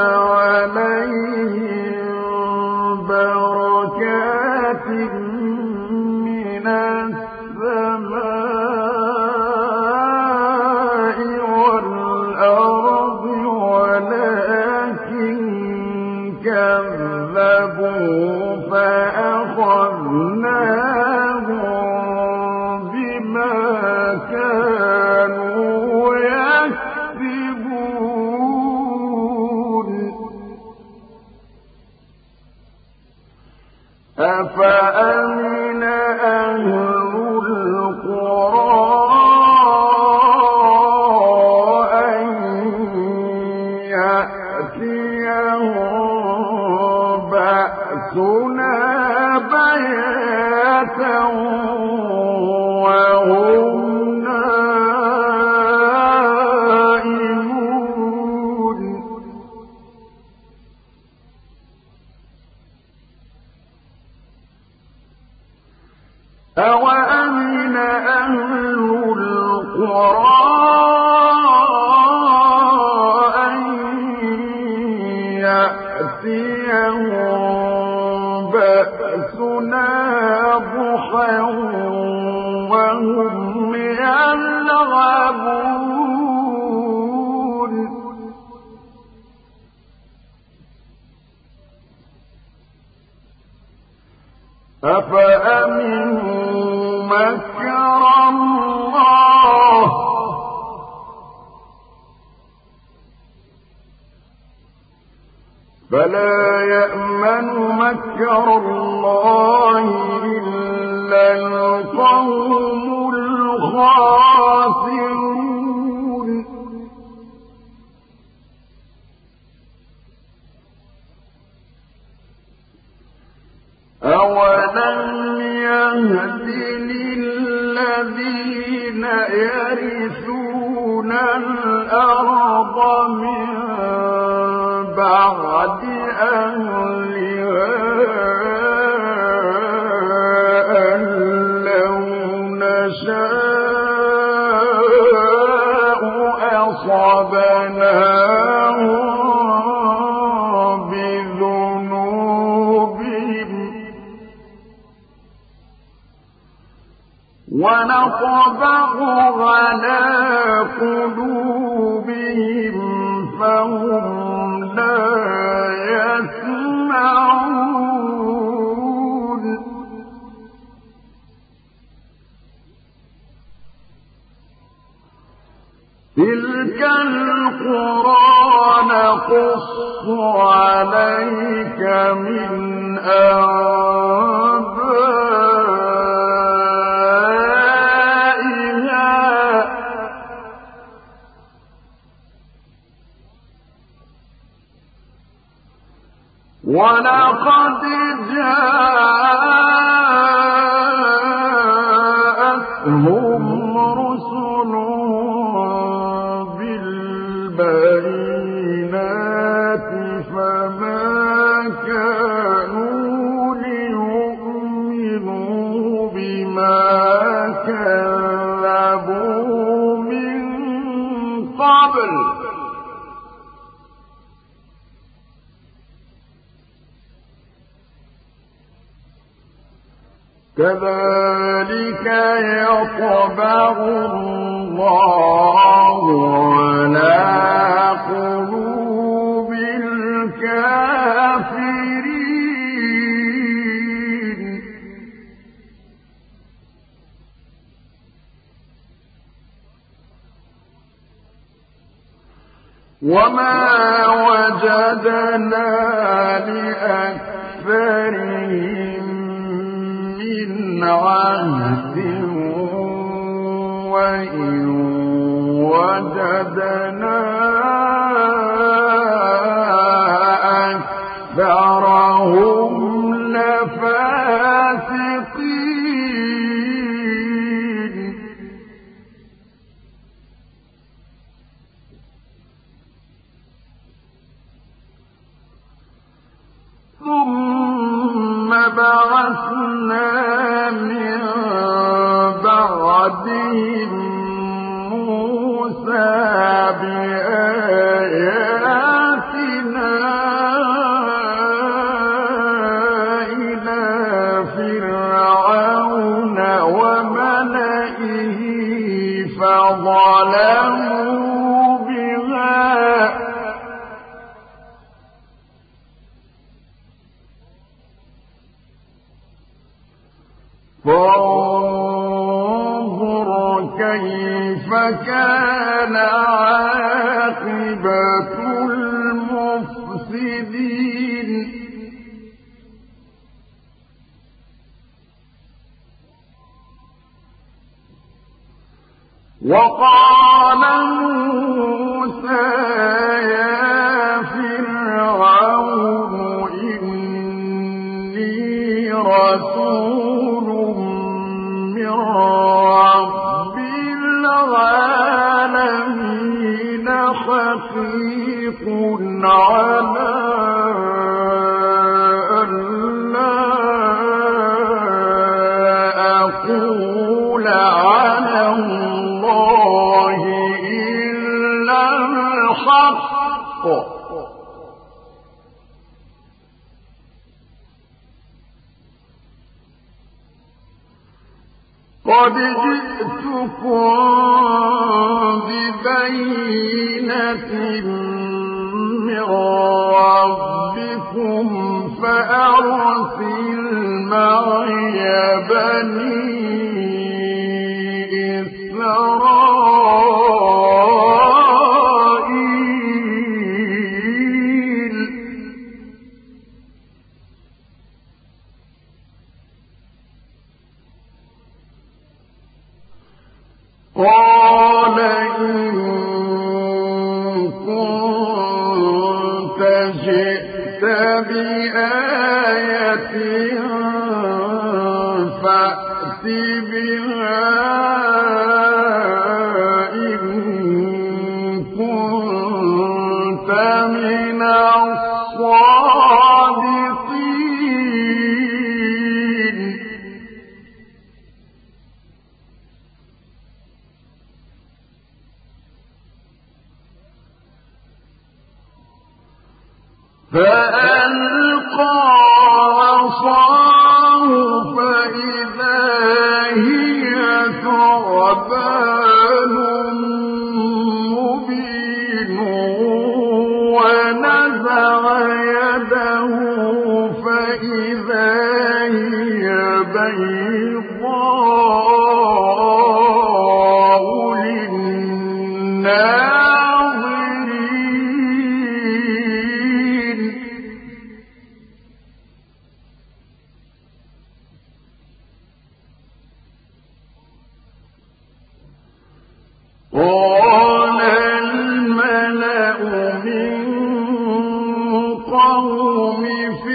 عليهم بركات من السماء والأرض ولكن كذبوا فأخذناهم بما كانوا يكسبون أفأمن أهل القرى أن يأتيهم بأسنا بياتا وهم نائمون أوأمن أهل القرى أن يأتيهم بأسنا ضحى وهم يلعبون أفأمنوا مكر الله فلا يأمن مكر الله إلا القوم الخاسرون أولم يهد للذين يرثون الأرض من بعد أهلها أن لو نشاء أصبناهم بذنوبهم ونطبع على قلوبهم فهم لا يسمعون تلك القرى نقص عليك من أنبائها ولقد جاءتهم رسلهم بالبينات فما كانوا ليؤمنوا بما كذبوا من قبل كذلك يطبع الله على قلوب الكافرين وما وجدنا لأكثرهم من عهد وإن وجدنا أكثرهم لفاسقين ثم بعثنا من بعدهم موسى بآياتنا إلى فرعون وملئه فظلموا بها فانظر كيف كان عاقبة المفسدين وقال موسى يا فرعون إني رسول من رب العالمين حقيق على ألا أقول على الله إلا الحق قد جئتكم ببينة من ربكم فأرسل معي بني إسرائيل قال إن كنت جئت بآية فأت بها إن كنت من الصادقين فألقى عصاه فإذا هي ثعبان مبين ونزع يده فإذا هي بيضاء للناظرين قال الملأ من قوم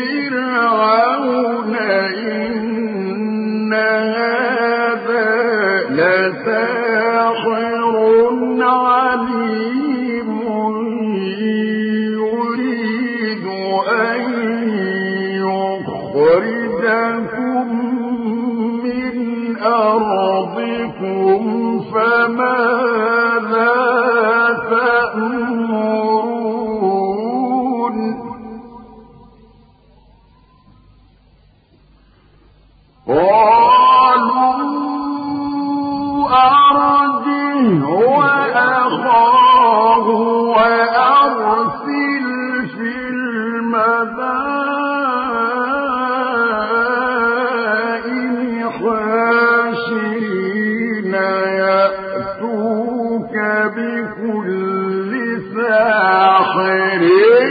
ساحر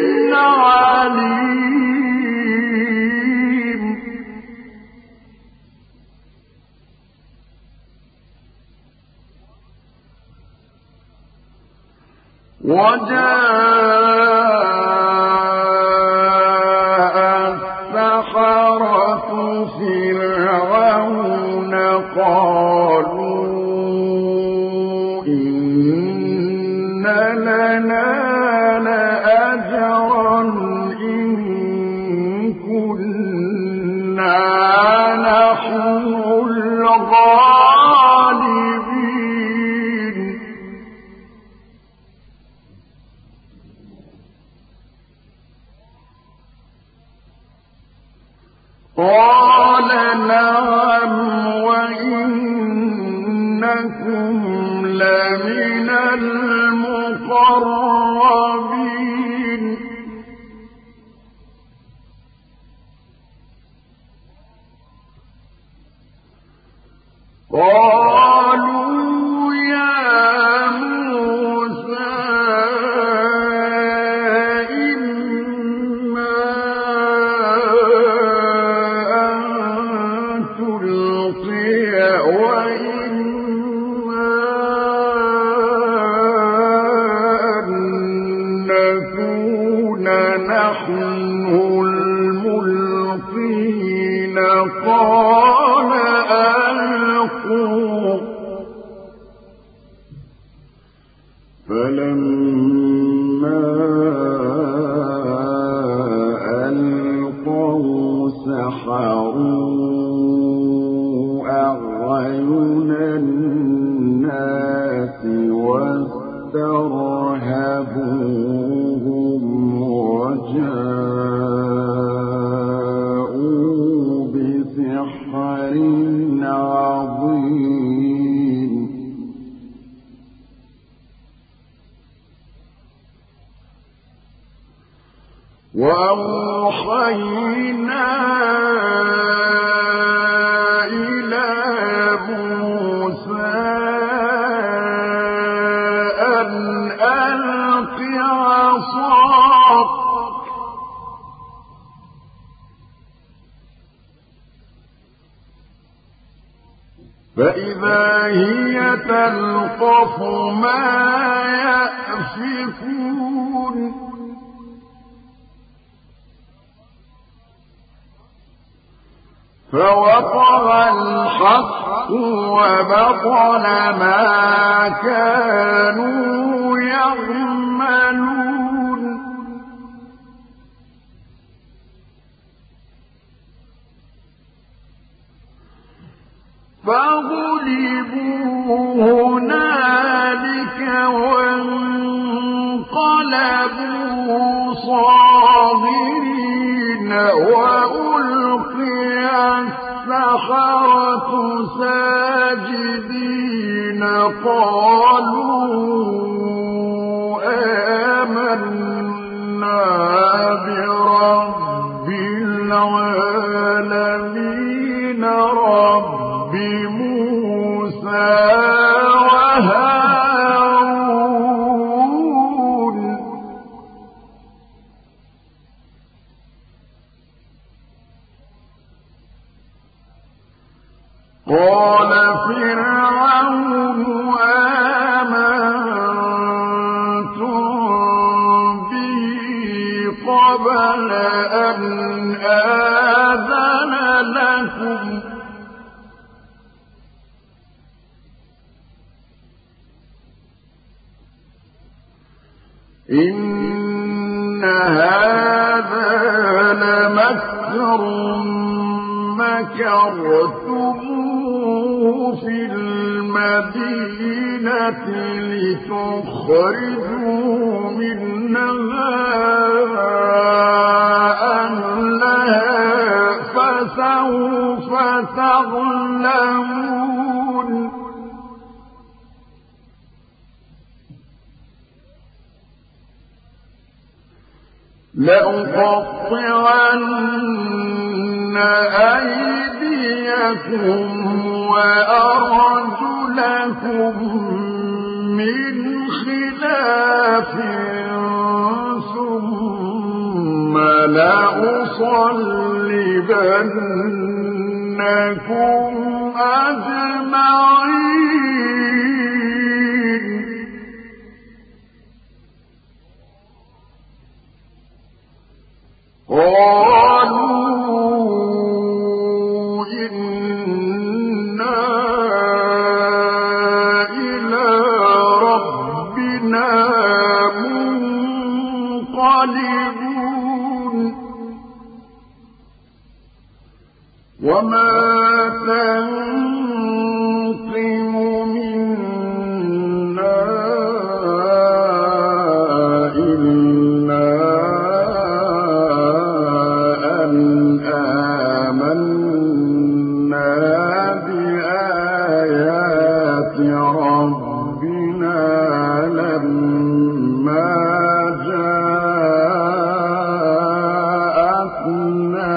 عليم. وجاء السحرة فرعون قالوا إن لنا لأجرا إن كنا نحن الغالبين. قال نعم وإنكم لمن المقربين. قالوا يا موسى إما أن تلقي وإما أن نكون نحن الملقين. قال ألقوا. فلما ألقوا سحروا أعين الناس واسترهبوهم وجاءوا بسحر عظيم. وأوحينا إلى موسى أن ألق عصاك فإذا هي تلقف ما يأفكون. فوقع الحق وبطل ما كانوا يعملون. فغلبوا هنالك وانقلبوا صاغرين وألقي السحرة ساجدين. قالوا آمنا برب العالمين رب موسى وهارون. قال فرعون آمنتم به قبل أن آذن لكم إن هذا لمكر مكرتموه في المدينة لتخرجوا منها أهلها فسوف تعلمون. لأقطعن أيديكم وأرجلكم من خلاف لأصلبنكم أجمعين قالوا إنا إلى ربنا منقلبون وما تنقم منا إلا أن آمنا بآيات ربنا لما جاءتنا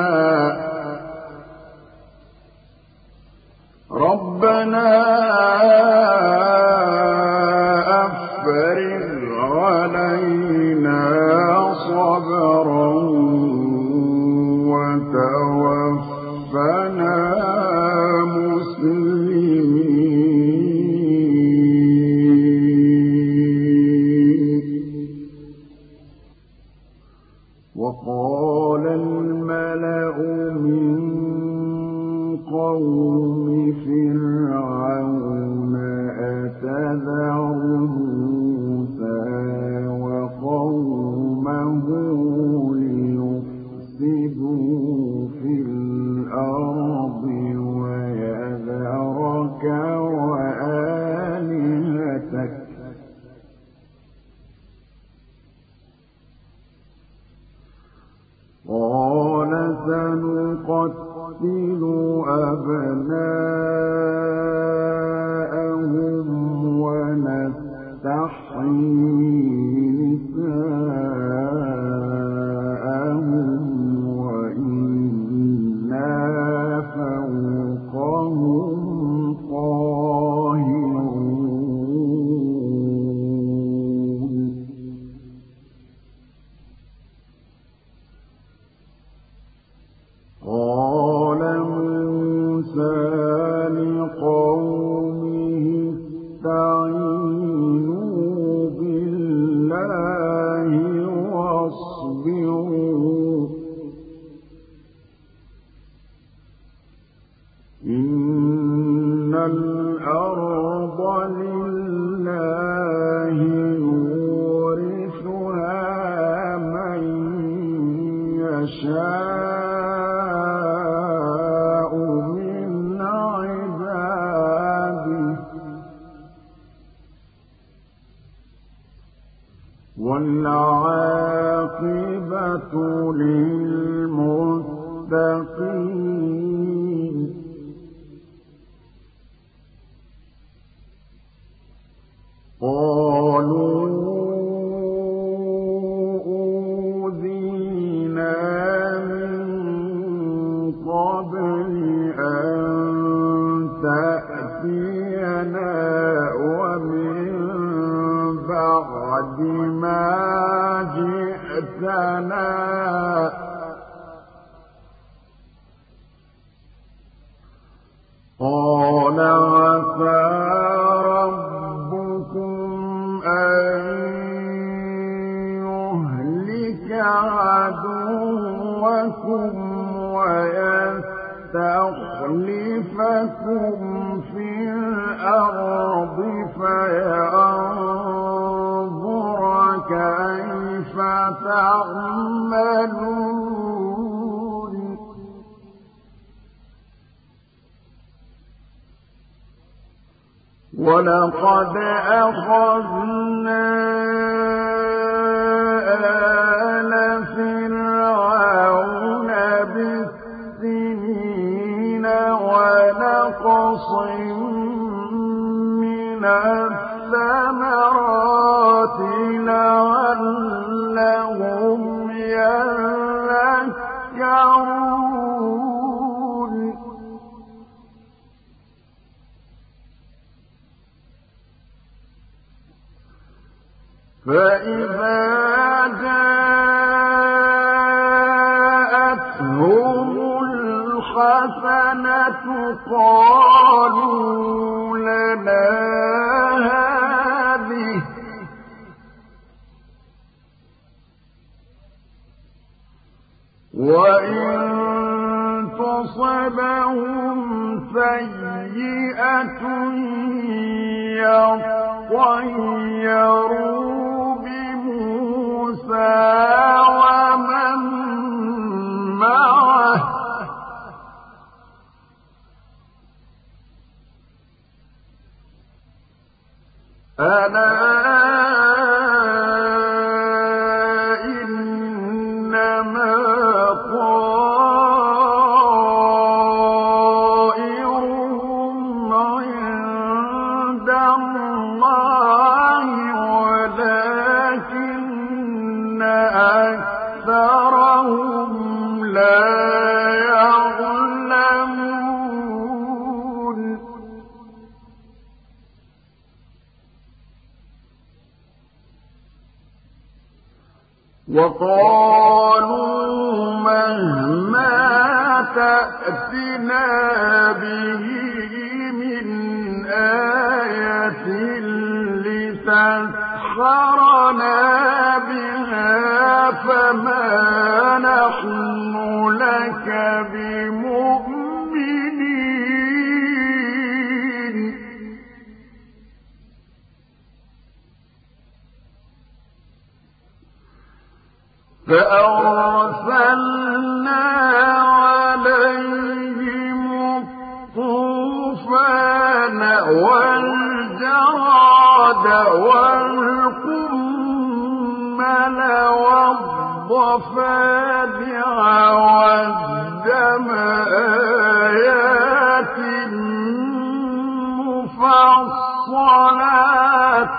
ربنا أفرغ علينا صبرا وتوفنا مسلمين وقال الملأ من قوم فرعون أتذر موسى وقومه ليفسدوا في الأرض ويذرك وآلهتك قال سنقتل أبناءهم ونستحيي نساءهم وإنا فوقهم قاهرون قال موسى لقومه استعينوا بالله واصبروا إن الأرض لله يورثها من يشاء من عباده والعاقبة للمتقين قالوا أوذينا من قبل أن تأتينا ومن بعد ما جئتنا قال عسى ربكم أن يهلك عدوكم ويستخلفكم في الأرض فينظر كيف تعملون ولقد أخذنا آل فرعون بالسنين ونقص من الثمرات لعلهم يذكرون فإذا جاء وإن تصبهم سيئة يطيروا بموسى ومن معه ألا إنما طائرهم عند الله ولكن أكثرهم لا يعلمون وقالوا مهما تأتنا به من آية لتسحرنا بها فما نحن لك بمؤمنين فأرسلنا عليهم الطوفان والجراد والقمل والضفادع والدم آيات مفصلات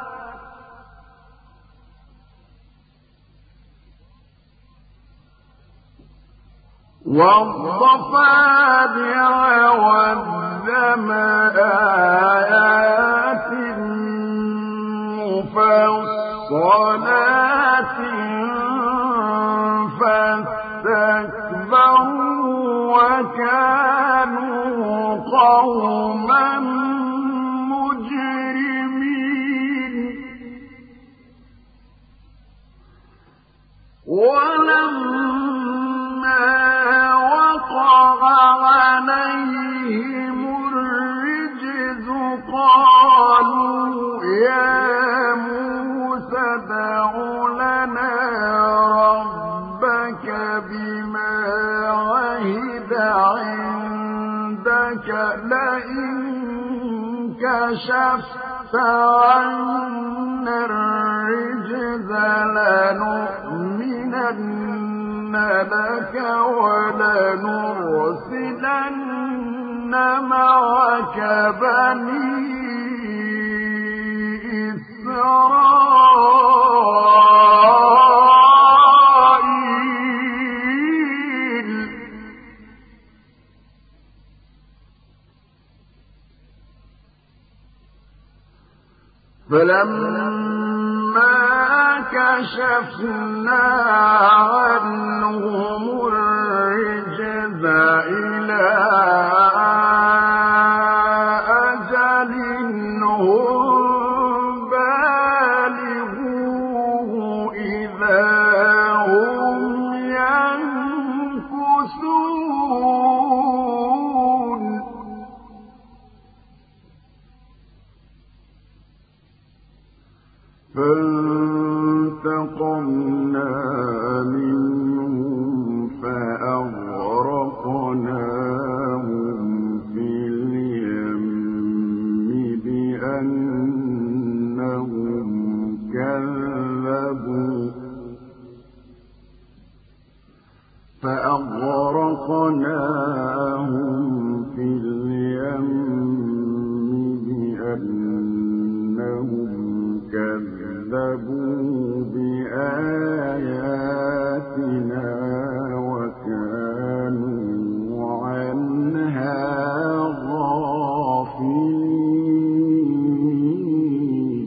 والضفادع والدم آيات مفصلات فاستكبروا وكانوا قوما مجرمين ولما وقع عليهم الرجز قالوا يا موسى ادع لنا ربك بما عهد عندك لئن كشفت عنا الرجز لنؤمنن لك ولنرسلن معك بني إسرائيل فلما كشفنا عنهم الرجز إلى أجل هم بالغوه إذا هم ينكثون فانتقمنا منهم فأغرقناهم في اليم بأنهم كذبوا بآياتنا وكانوا عنها غافلين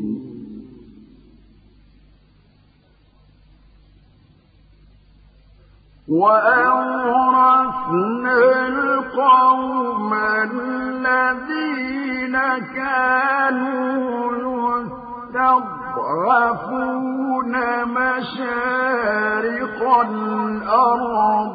وأورثنا القوم الذين كانوا يستضعفون مشارق الأرض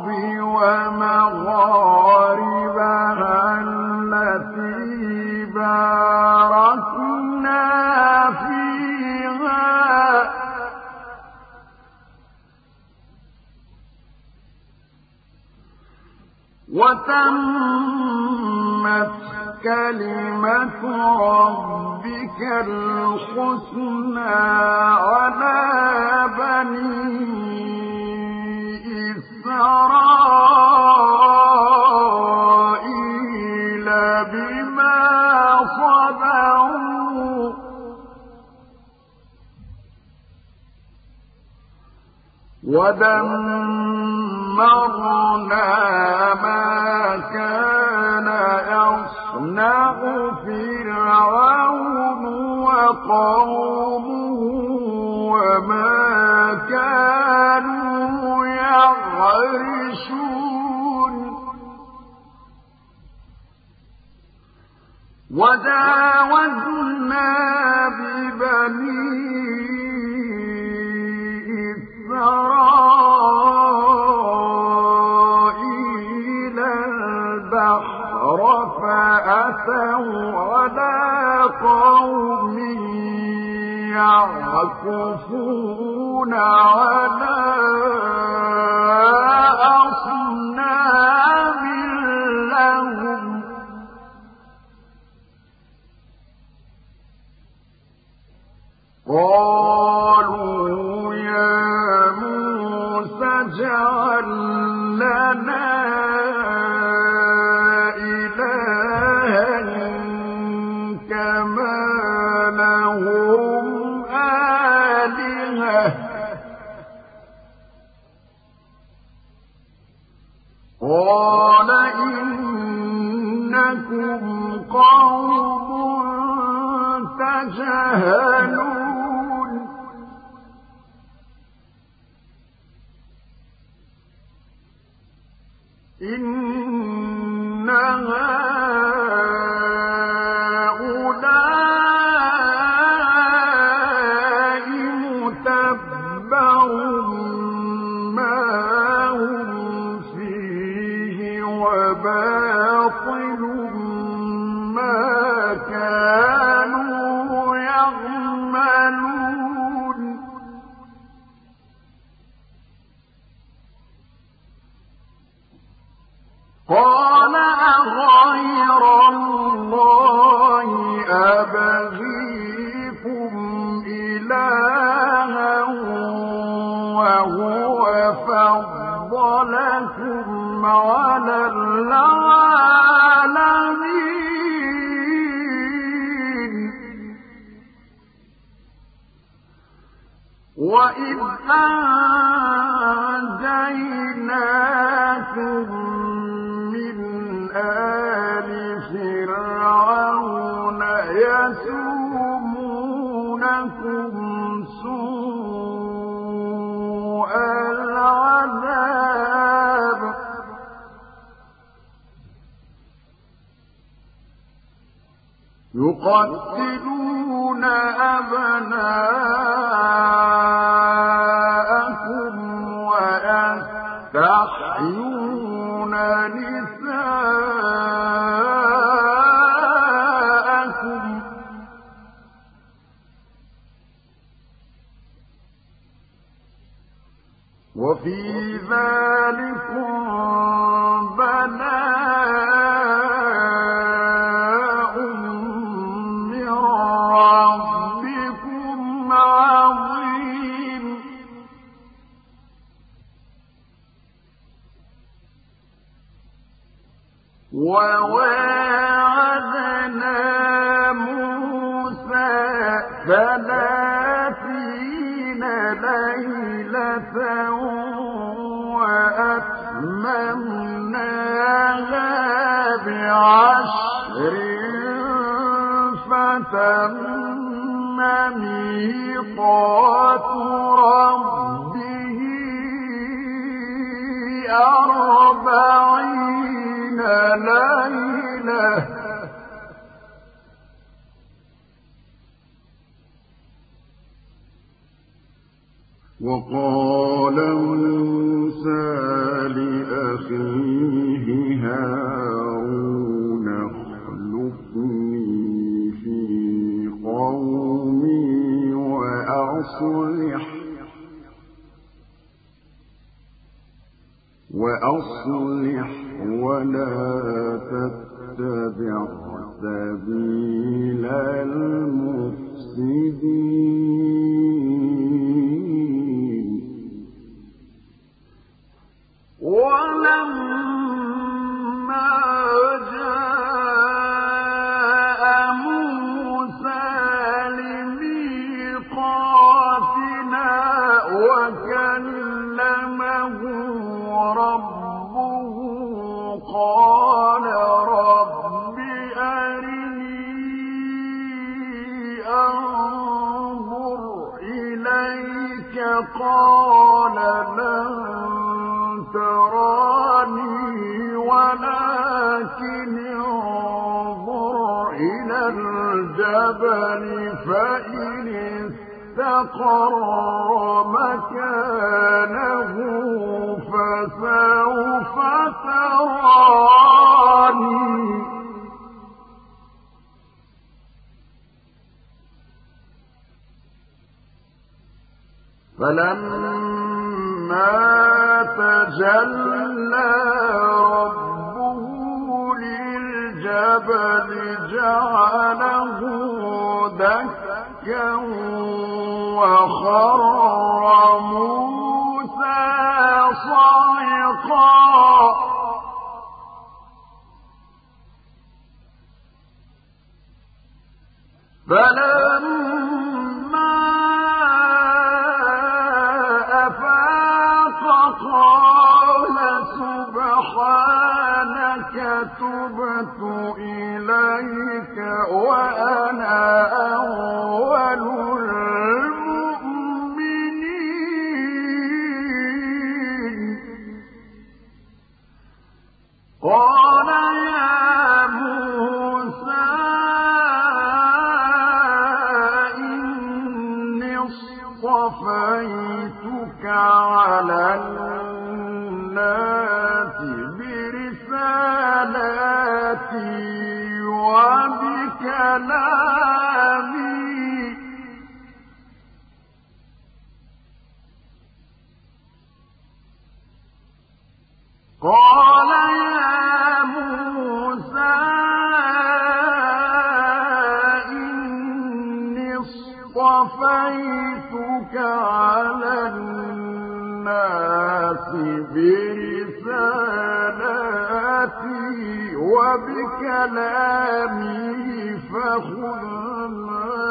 وتمت كلمة ربك الحسنى على بني إسرائيل بما صبروا ودمرنا ما كان يصنع فرعون وقومه وما كانوا يعرشون وجاوزنا ببني إسرائيل البحر فأتوا على قوم يعكفون على أصنام لهم قالوا يا موسى اجعل لنا إلها كما لهم آلهة قال إنكم قوم تجهلون إن هؤلاء متبر ما هم فيه وباطل ما كانوا يعملون قال أغير الله أبغيكم إلها وهو فضلكم على العالمين وإذ أنجيناكم من آل فرعون يسومونكم سوء العذاب يقتلون أبناءكم ويستحيون نساءكم وفي ذلكم بلاء من ربكم عظيم وواعدنا موسى 30 ليلة وأتممناها ب10 فتم ميقات ربه 40 ليلة وقال موسى لأخيه هارون اخلفني في قومي وأصلح وأصلح ولا تتبع سبيل المفسدين ولما جاء موسى لميقاتنا وكلمه ربه قال رب أرني أنظر إليك قال لن تراني ولكن انظر إلى الجبل فإن استقر مكانه فسوف تراني فلما تجلى ربه للجبل جعله دكا وخر موسى صعقا فلما أفاق قال سبحانك تبت إليك وأنا أول المؤمنين قال يا موسى إني اصطفيتك على الناس برسالاتي وبكلامي قال يا موسى إني اصطفيتك على الناس برسالاتي وبكلامي فخذ ما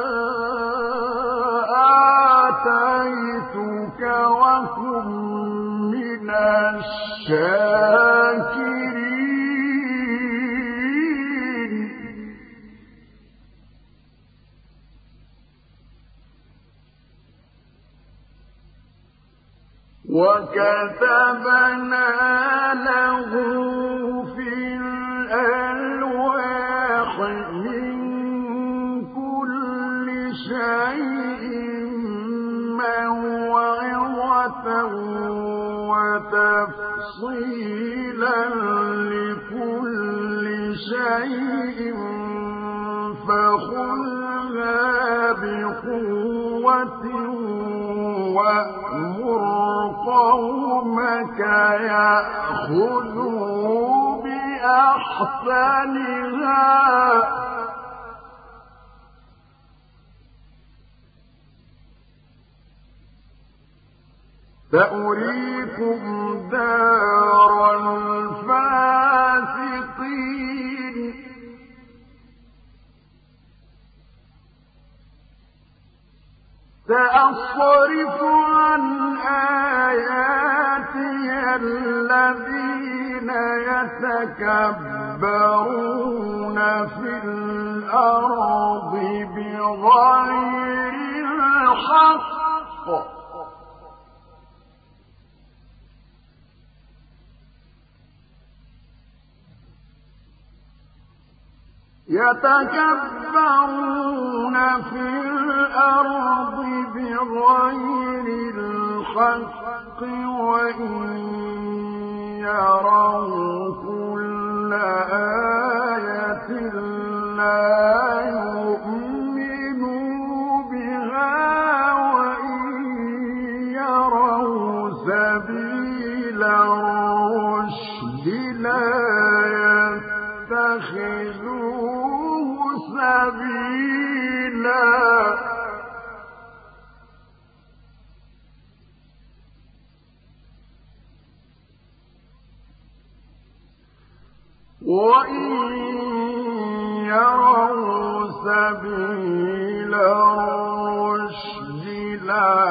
آتيتك وكن من الشاكرين وكتبنا له في الألواح من كل شيء موعظة وتفصيلا لكل شيء فخذها بقوة وأمر قومك يأخذوا بأحسنها سأريكم دار الفاسقين سأصرف عن آياتي الذين يتكبرون في الأرض بغير الحق يتكبرون في الأرض بغير الحق وإن يروا كل آية لا يؤمنوا بها وإن يروا سبيل وإن يروا سبيل الرشد لا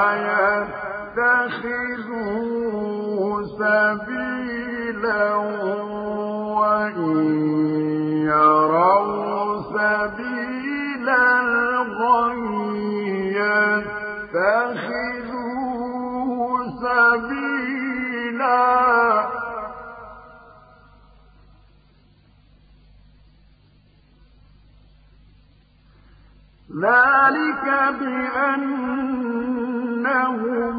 يتخذوه سبيلا وإن يروا سبيل الغي يتخذوه سبيلا ذلك بأنهم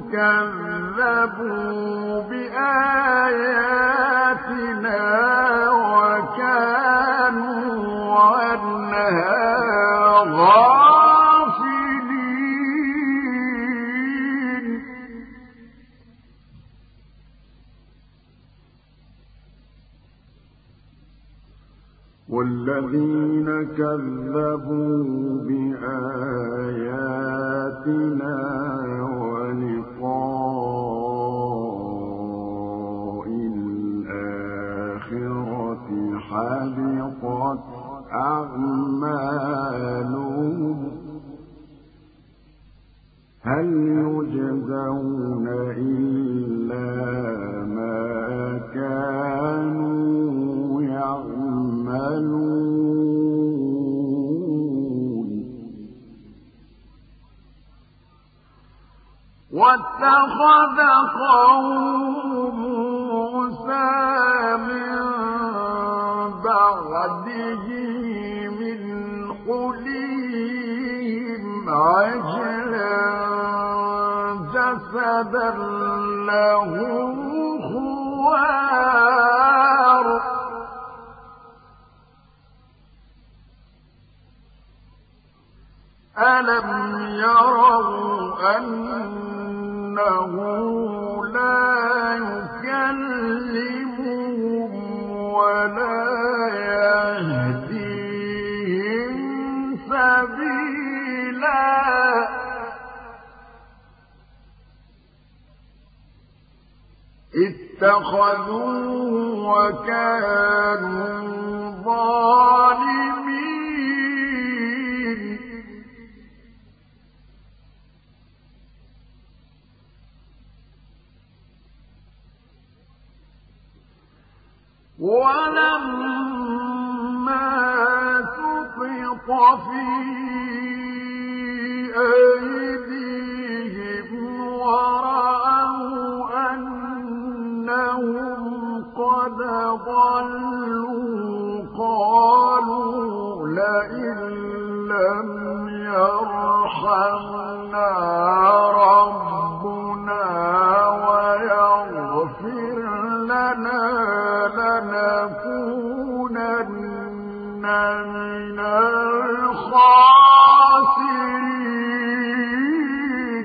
كذبوا بآياتنا وكانوا عنها غافلين والذين كذبوا بآياتنا ولقاء الآخرة حبطت أعمالهم هل يجزون إلا ما كانوا يعملون واتخذ قوم موسى من بعده من حليهم عجلا جسدا له خوار ألم يروا أنه لا يكلمهم ولا يهديهم سبيلا اتخذوه وكانوا ظالمين ولما سقط في أيديهم ورأوا أنهم قد ضلوا قالوا لئن لم يرحمنا ربنا ويغفر لنا لنكونن من الخاسرين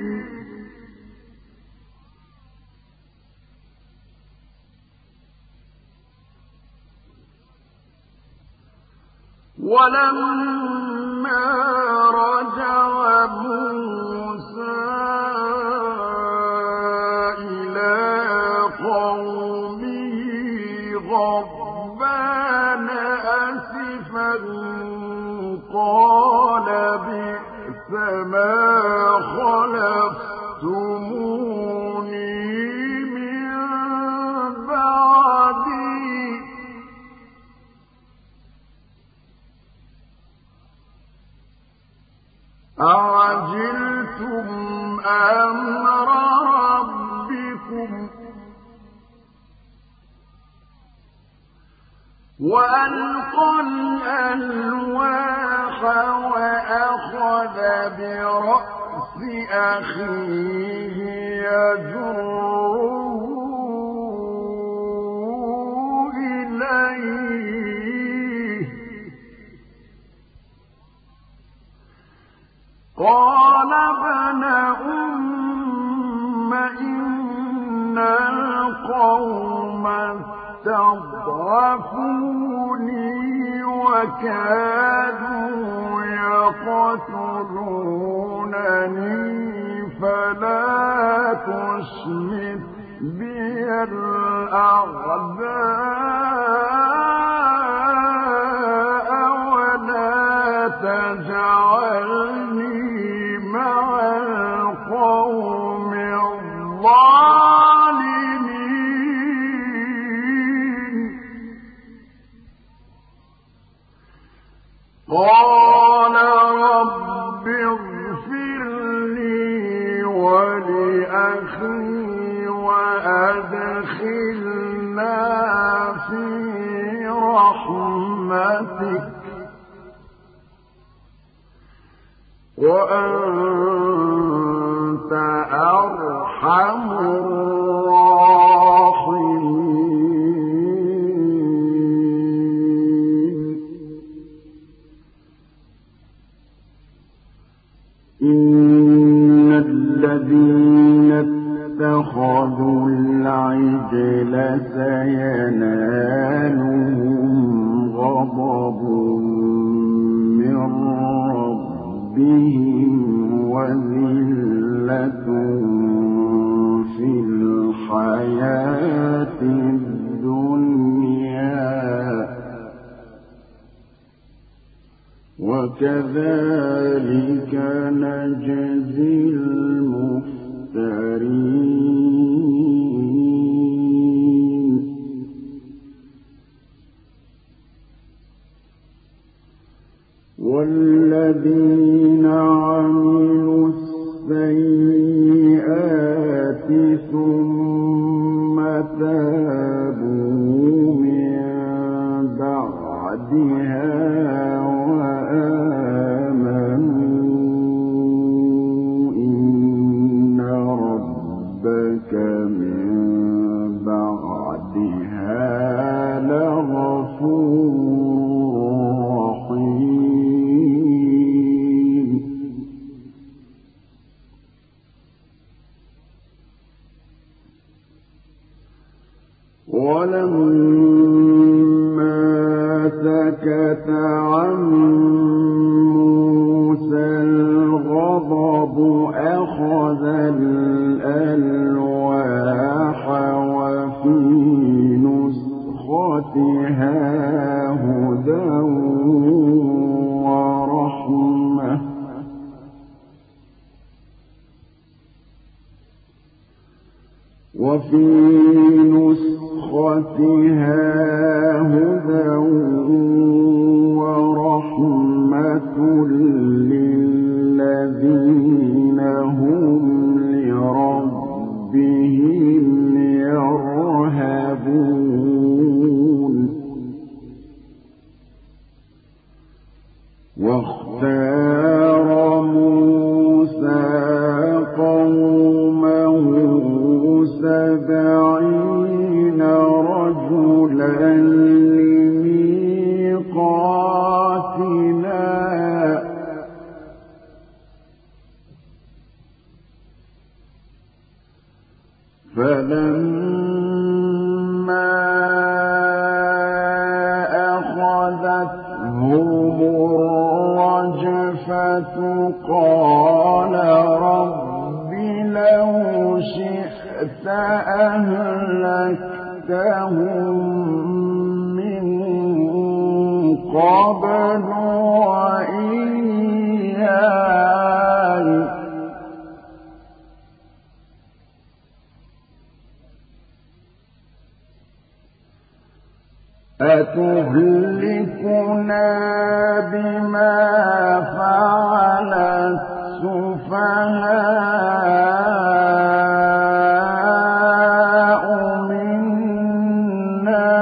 ولما رجع موسى إلى قومه غضبان أسفا قال بئس ما خلفتموني من بعدي أعجلتم أمر ربكم وألقى الألواح وأخذ برأس أخيه يجره إليه قال ابن أم إن القوم استضعفوني وكادوا يقتلونني فلا تشمت بي الأعداء العجل سينالهم غضب من ربهم وذلة في الحياة الدنيا وكذلك نجزي المفترين والذين عملوا السيئات ثم تابوا من بعدها وآمنوا إن ربك من بعدها لغفور رحيم ولما سكت عن موسى الغضب أخذ الألواح وفي نسختها هدى ورحمة للذين هم لربهم يرهبون واختار موسى قومه 70 رجلا لميقاتنا فلما أخذتهم الرجفة قال رب لو شئت أهلكتهم من قبل وإياي أتهلكنا بما فعل السفهاء منا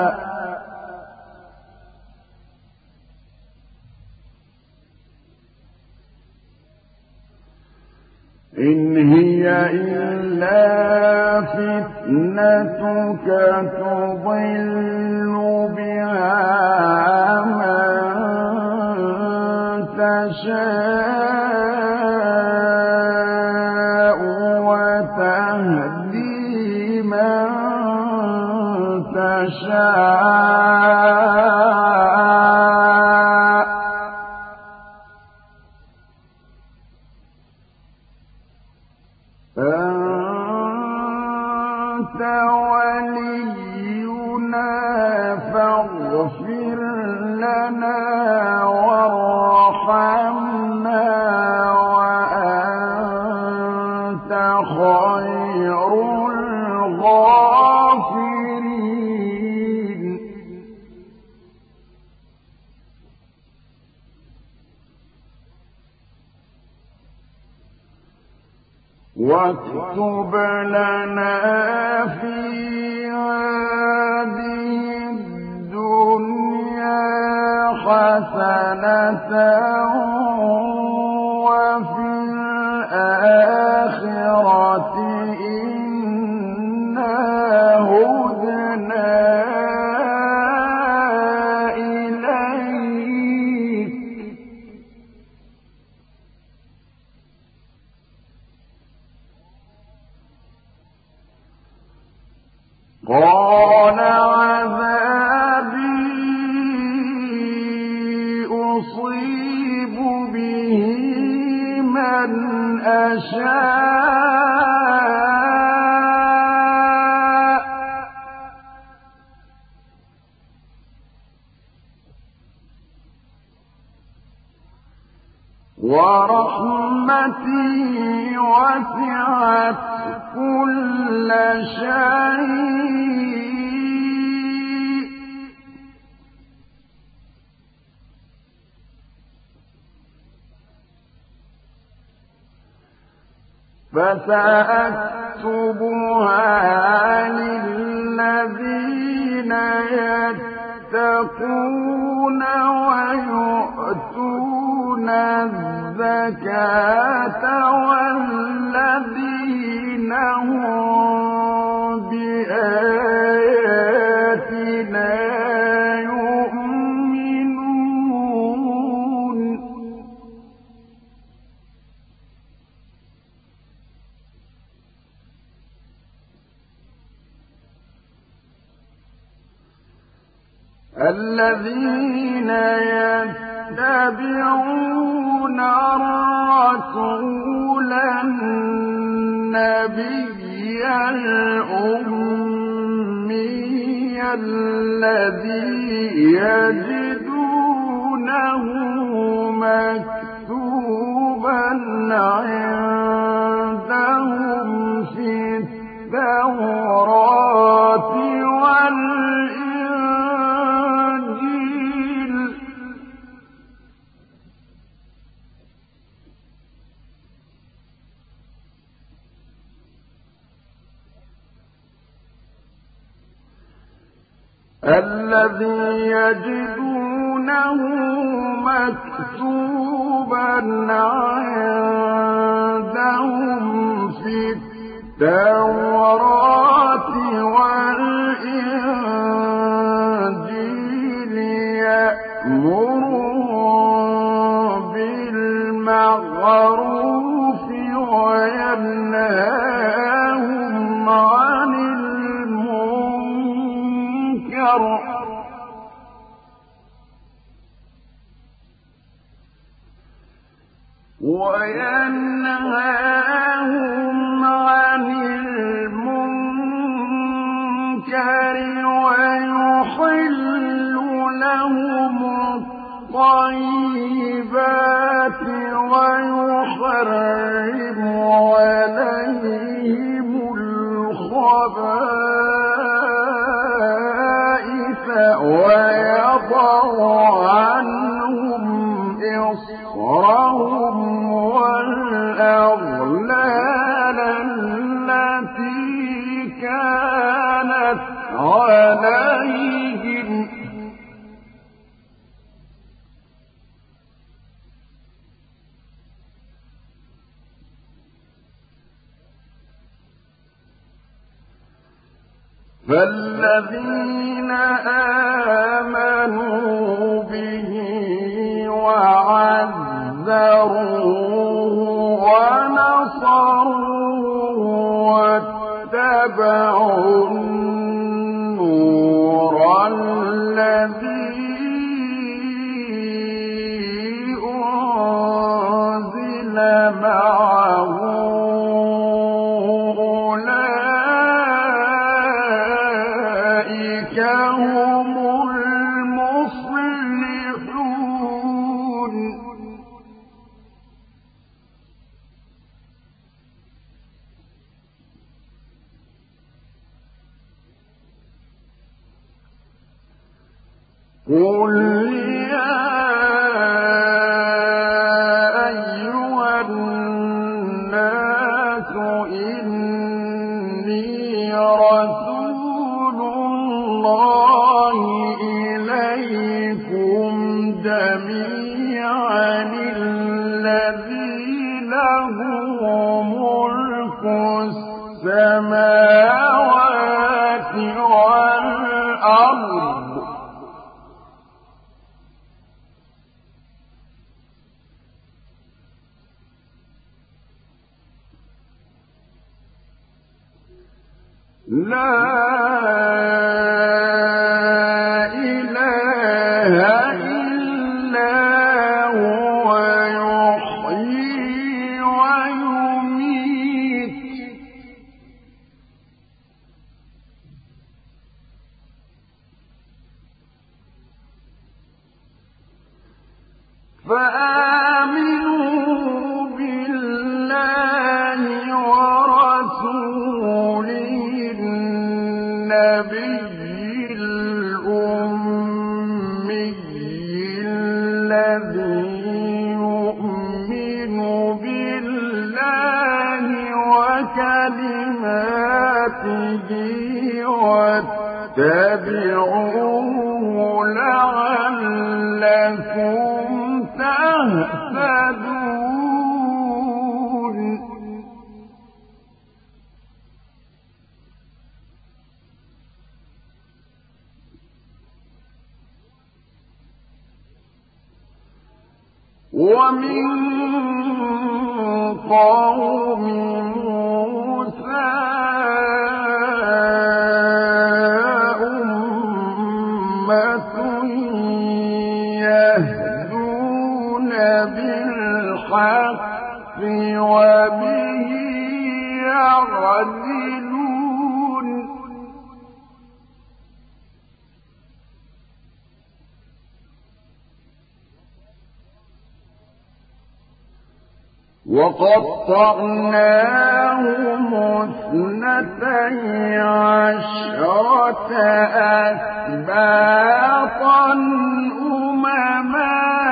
إن هي إلا فتنتك تضل بها من تشاء وتهدي من تشاء أنت ولينا فاغفر لنا وارحمنا وأنت خير الغافرين واكتب لنا في هذه الدنيا حسنة وفي الآخرة إنا هدنا إليك قال عذابي أصيب به من أشاء ورحمتي وسعت كل شيء فسأكتبها للذين يتقون ويؤتون الزكاة والذين هم بآياتنا يؤمنون الذين يتبعون الرسول النبي الأمي الذي يجدونه مكتوبا عندهم في التوراة والإنجيل الذي يجدونه مكتوبا عندهم في التوراة والإنجيل يأمرهم بالمعروف وينهاهم عن المنكر ويحل لهم الطيبات ويحرم عليهم الخبائث ويضع عنهم إصرهم والأغلال التي كانت عليهم فالذين آمنوا به وعزروه ونصروه واتبعوا النور الذي أنزل معه هم المفلحون قل يا أيها الناس إني رسول الله إليكم جميعا الذي له ملك السماوات والأرض لا فآمنوا بالله ورسوله النبي الأمي الذي يؤمن بالله وكلماته واتبعوه لعلكم تهتدون. ومن قوم موسى أمة يهدون بالحق وبه يعدلون. وقطعناهم 12 أسباطا أمما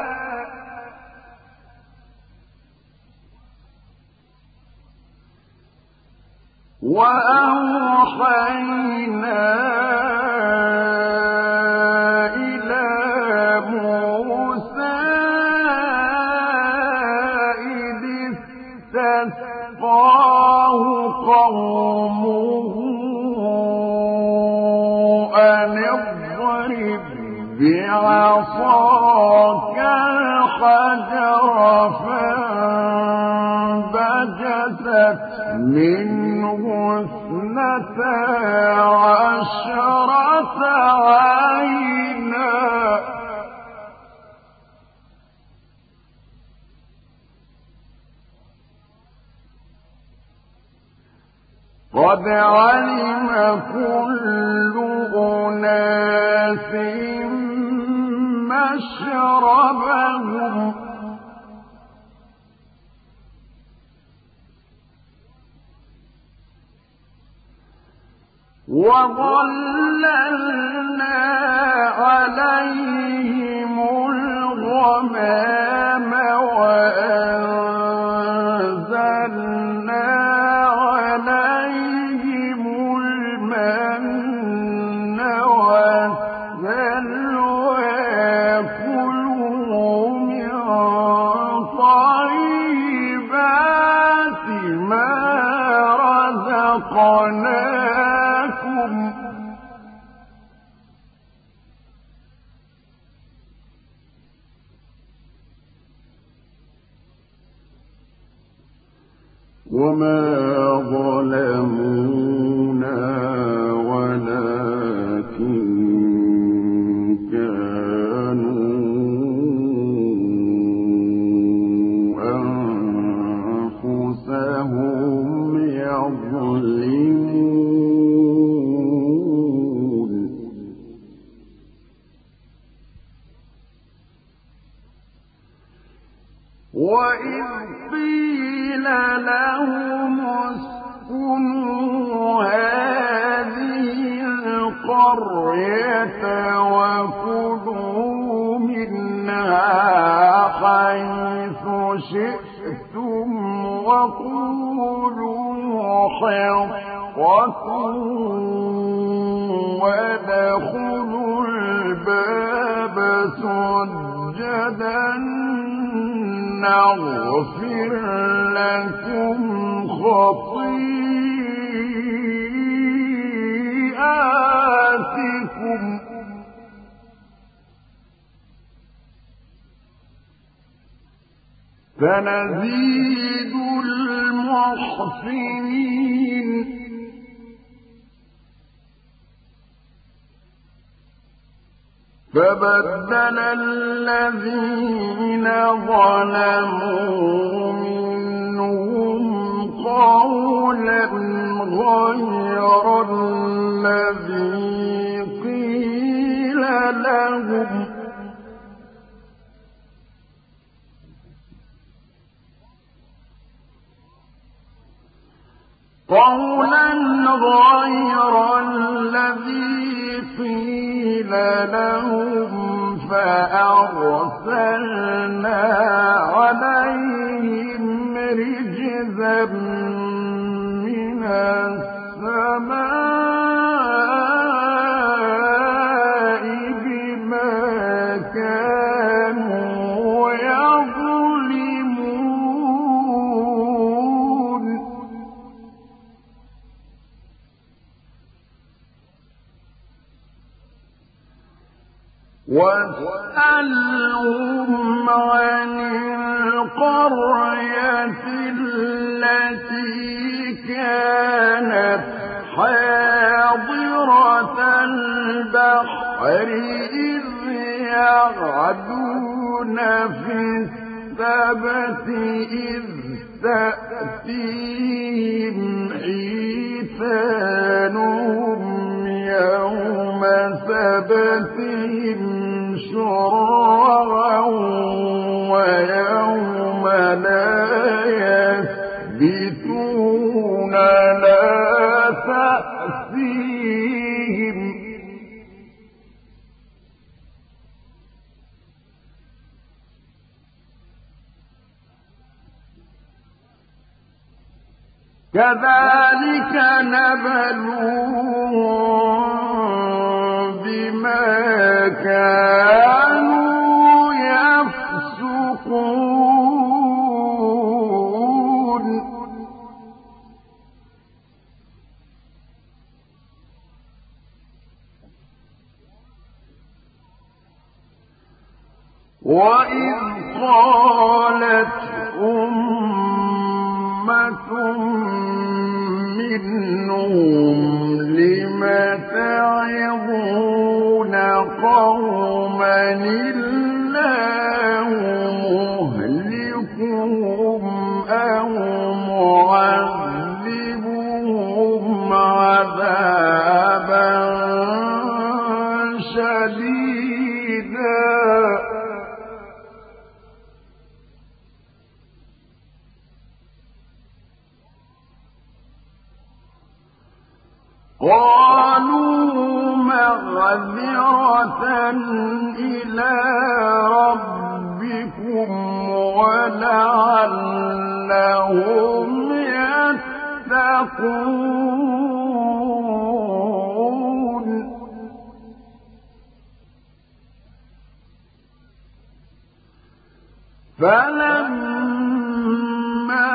وأوحينا إلى موسى إذ استسقاه قومه أن اضرب بعصاك الحجر فانبجست منه 12 عينا قد علم كل أناس مشربهم وظللنا عليهم الغمام وأنزلنا عليهم المن والسلوى كلوا من طيبات ما رزقناكم وما ظلمونا ولكن كانوا أنفسهم يظلمون. وإذ قيل لهم اسكنوا هذه القرية وكلوا منها حيث شئتم وقولوا حطة وادخلوا الباب سجدا نغفر لكم خطيئاتكم سنزيد المحسنين. فبدل الذين ظلموا منهم قولا غير الذي قيل لهم قولا غير الذي قيل لهم فأرسلنا عليهم رجزا من السماء بما كانوا يظلمون واسألهم عن القرية التي كانت حاضرة البحر إذ يعدون في السبت إذ تأتيهم حيتانهم يوم سبتهم شرعا ويوم لا يثبتون لا تأتيهم كذلك نبلوهم بما كانوا يفسقون وإذ قالت أمة منهم لم تعظون قوما الله مهلكهم أو معذبهم عذابا شديدا قالوا معذرة إلى ربكم ولعلهم يتقون فلما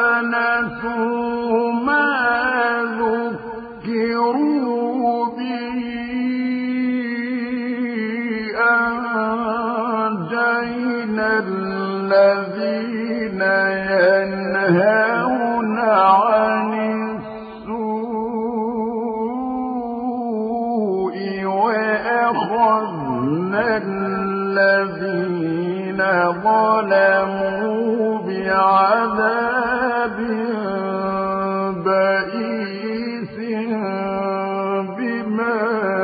نسوا ما ذكروا به أنجينا الذين ينهون عن السوء وأخذنا الذين ظلموا بعذاب بئيس بما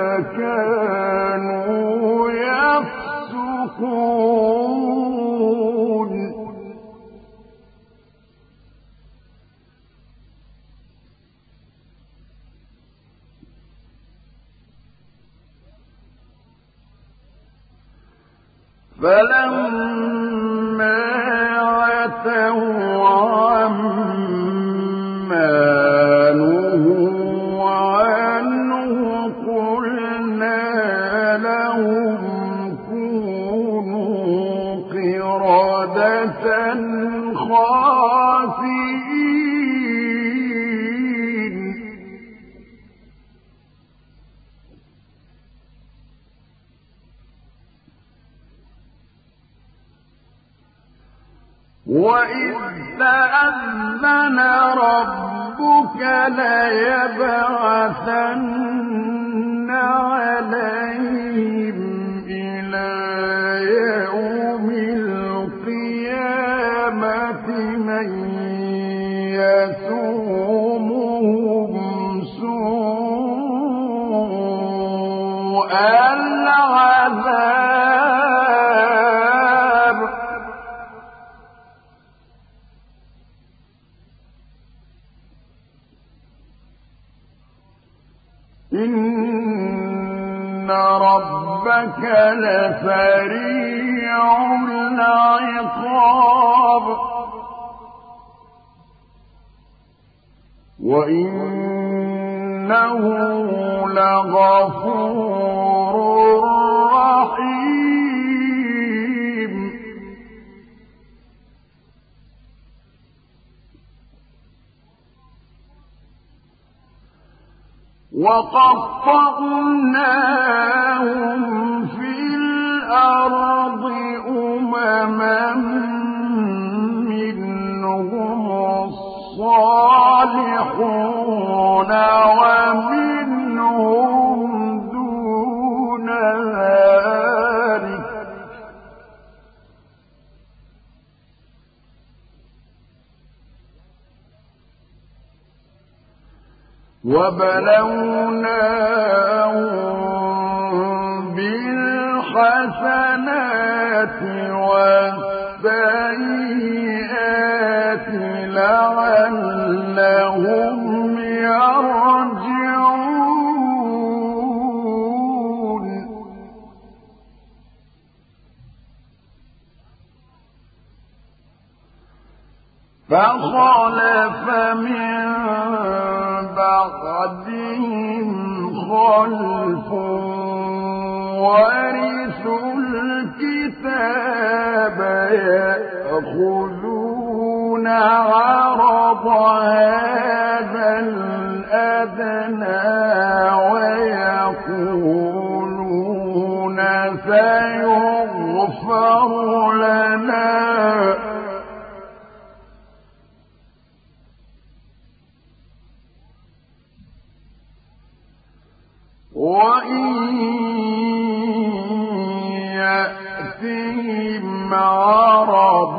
كانوا يفسقون فلما عتوا عما نهوا عنه قلنا لهم كونوا قردة خاسئين وإذ تأذن ربك ليبعثن عليهم إلى يوم القيامة من يسومهم سوء العذاب إن ربك لسريع العقاب وإنه لغفور رحيم وقطعناهم في الأرض أمما منهم الصالحون ومنهم دون ذلك وبلوناهم بالحسنات والسيئات لعلهم يرجعون فخلف من بعدهم خلف ورثوا الكتاب يأخذون عرض هذا الأدنى ويقولون سيغفر لنا وإن يأتهم عرض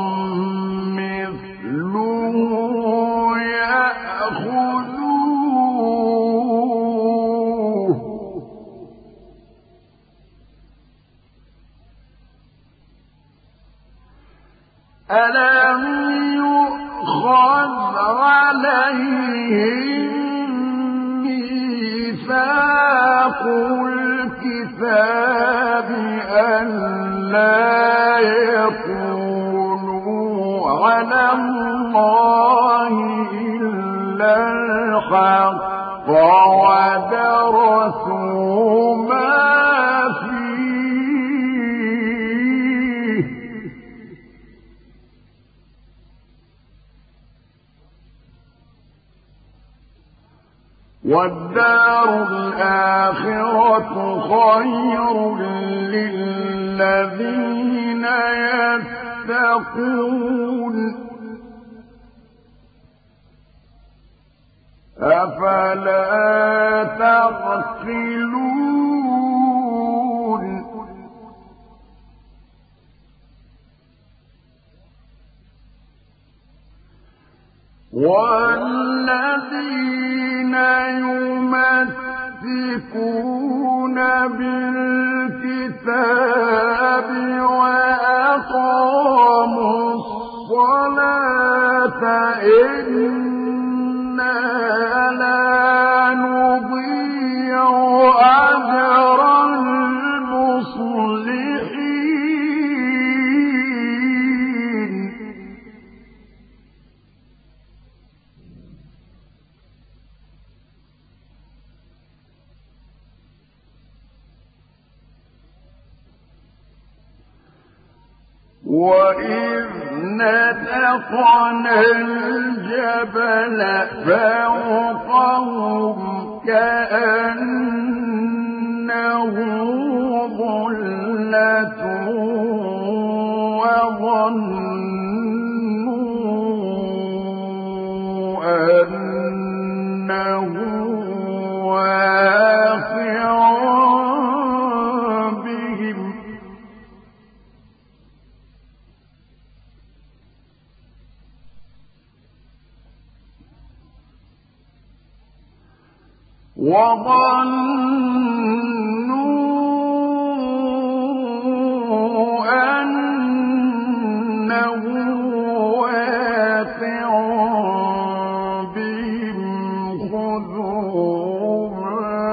مثله يأخذوه ألم يؤخذ عليهم ميثاق الكتاب أن لا يقولوا على الله إلا الحق ودرسوا ما فيه والدار الآخرة خير للذين يتقون أفلا تعقلون والذين يمسكون بالكتاب وأقاموا الصلاة إنا لا نضيع أجر المصلحين وإذ نتقنا الجبل فوقهم كأنه ظلة وظنوا أنه واقع بهم وظنوا أنه واقع بهم خذوا ما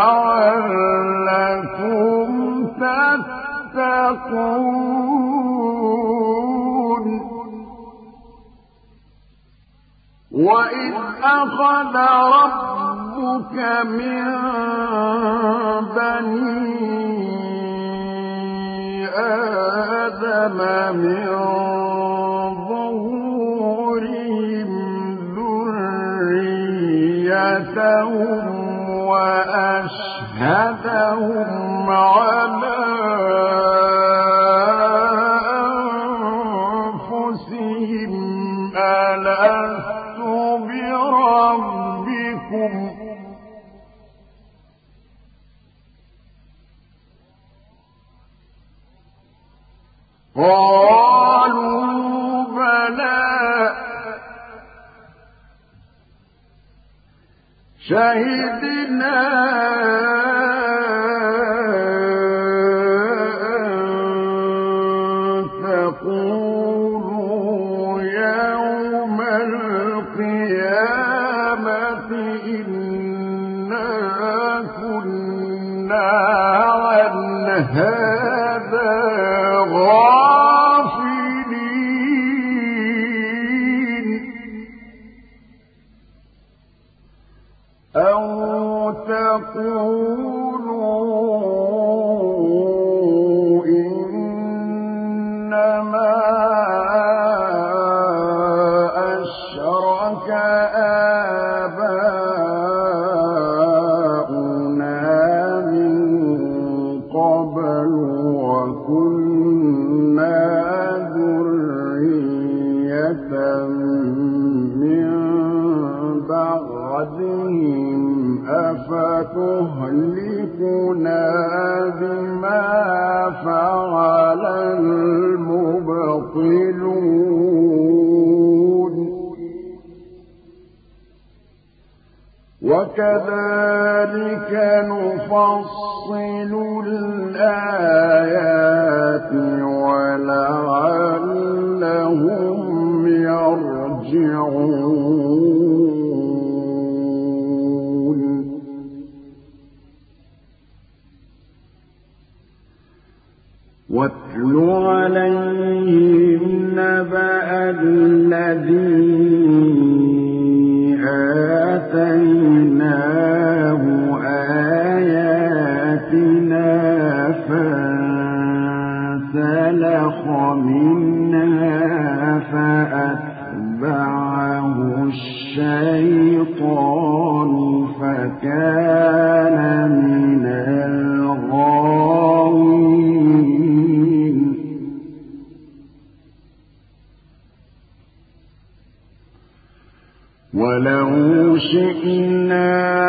لعلكم تتقون وإذ أخذ ربك من بني آدم من ظهورهم ذريتهم وأشهدهم على أنفسهم ألست بربكم قالوا بلى شهدنا أن تقولوا يوم القيامة إنا كنا عن هذا غافلين أو تقولوا إنما أشرك آباؤنا من قبل وكنا ذرية من بعدهم أفتهلكنا بما فعل المبطلون وكذلك نفصل الآيات ولعلهم يرجعون واتل عليهم نبأ الذي آتيناه آياتنا فانسلخ منها فأتبعه الشيطان فكان من الغاوين ولو شئنا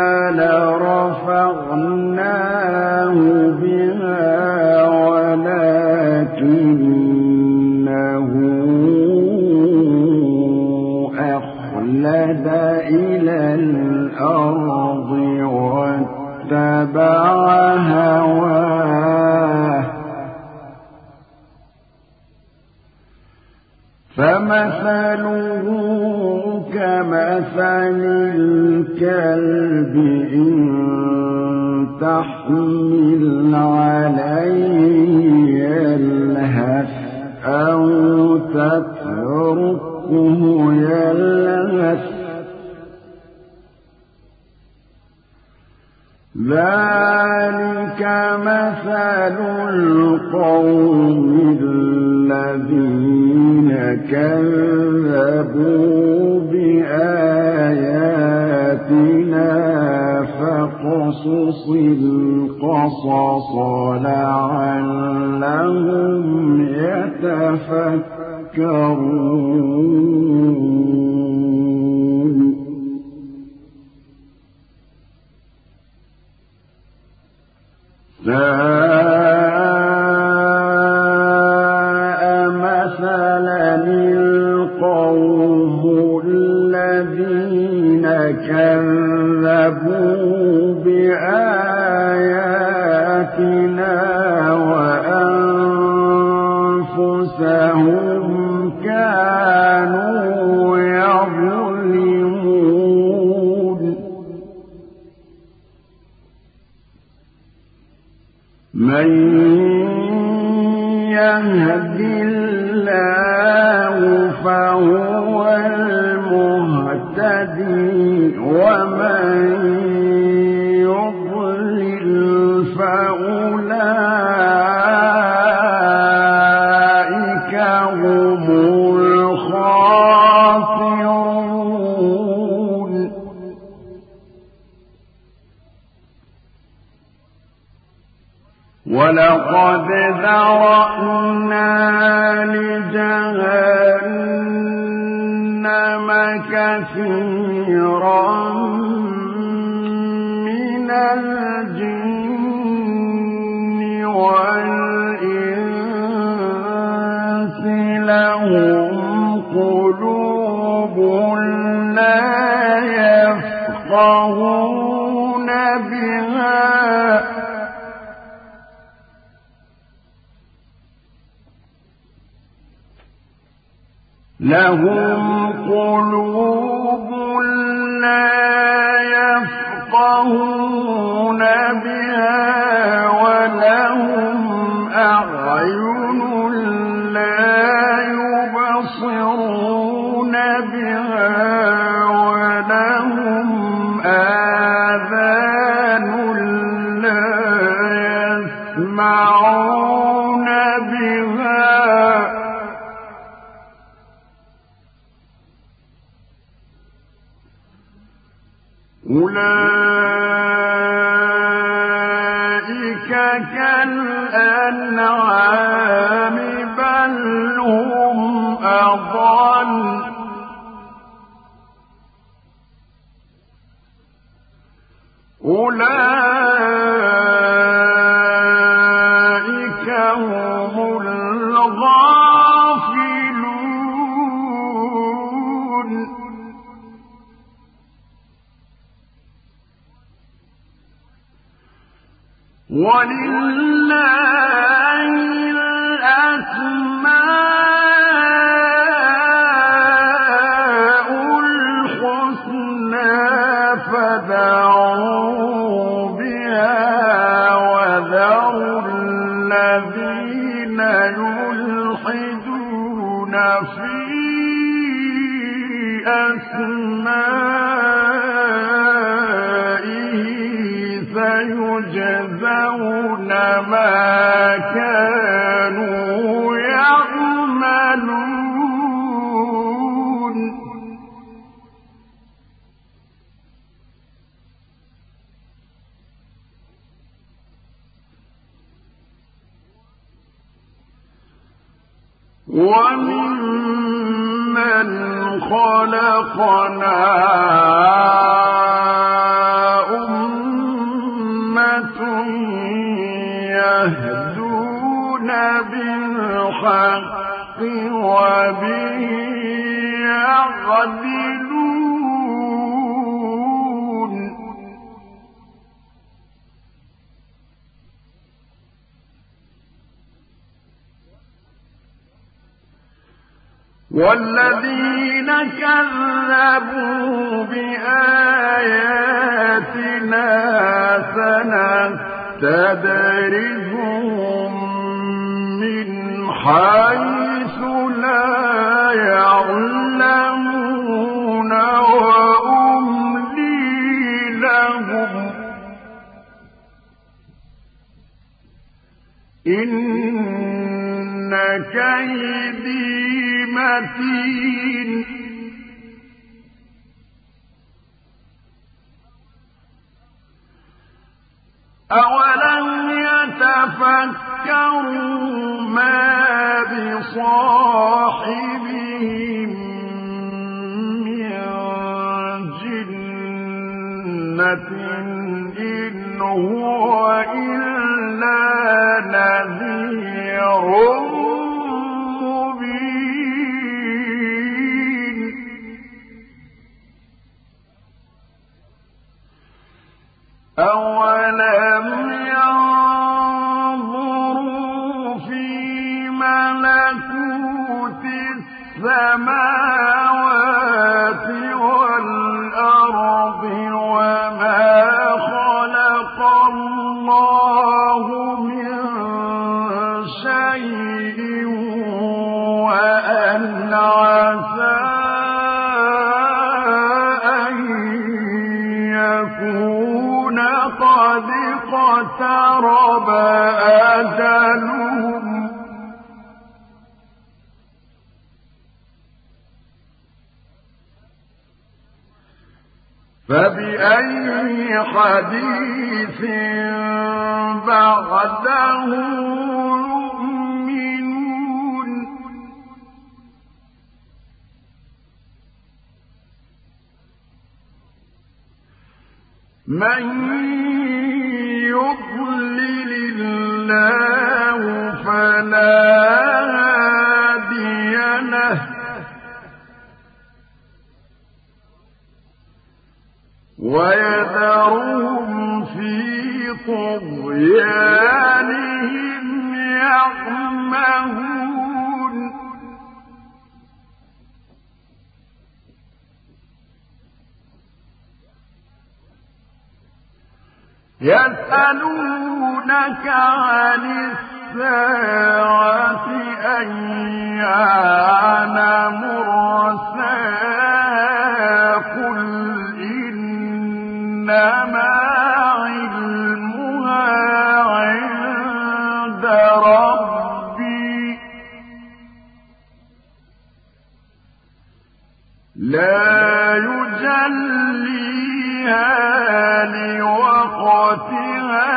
لرفعناه بها ولكنه أخلد إلى الأرض واتبع هواه فمثله كمثل الكلب إن تحمل عليه يلهث أو تتركه يلهث ذلك مثل القوم الذين كذبوا بآياتنا فاقصص القصص لعلهم يتفكرون مثلا القوم الذين كذبوا بآياتنا وأنفسهم كانوا يظلمون من يهد الله فهو المهتدي ومن يضلل فأولئك هم الخاسرون ولقد ذرأنا لجهنم كثيرا من الجن والإنس لهم قلوب لا يفقهون بها لهم قلوب لا يفقهون بها ولهم أعين لا يبصرون بها ولهم آذان لا يسمعون بها أولئك كالأنعام بل هم أضل أولئك هم الغافلون ولله الأسماء الحسنى فادعوه بها وذروا الذين يلحدون في أسمائه سيجزون ما كانوا يعملون وممن خلقنا يهدون بالحق وبه يعدلون والذين كذبوا بآياتنا سنستدرجهم من حيث لا يعلمون وأملي لهم إن كيدي متين أولم يتفكروا ما بصاحبهم من جنة إن هو إلا نذير مبين أولم ينظروا في ملكوت السماوات والأرض وما خلق الله من واقترب أجلهم فبأي حديث بعده يؤمنون من يضلل الله فلا هادي له ويذرهم في طغيانهم يعمهون يسألونك عن الساعة أيان مرساها قل إنما علمها عند ربي لا يجليها لوقتها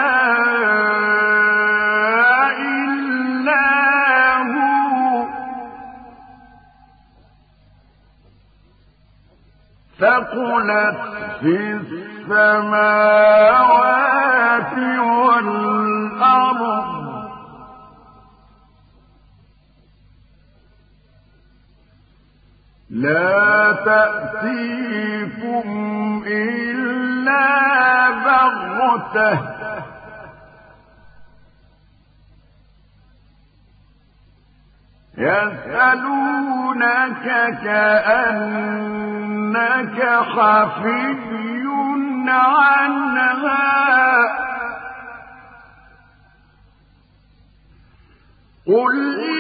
إلا هو ثقلت في السماوات والأرض لا تأتيكم إلا بغتة يسألونك كأنك حفي عنها قل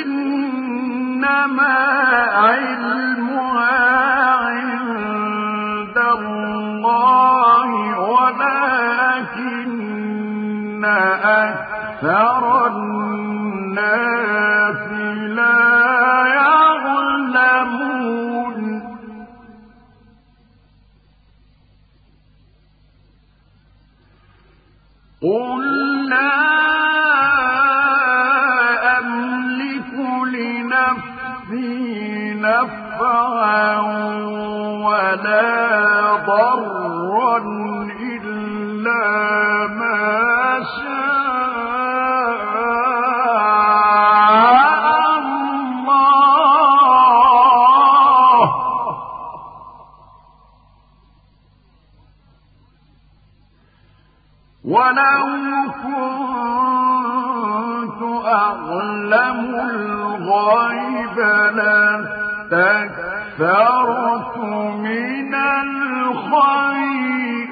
إنما علمها عند الله ولكن أكثر الناس لا يعلمون قل لا أملك لنفسي نفعا ولا ضرا إلا ما شاء الله ولو كنت أعلم الغيب لاستكثرت من الخير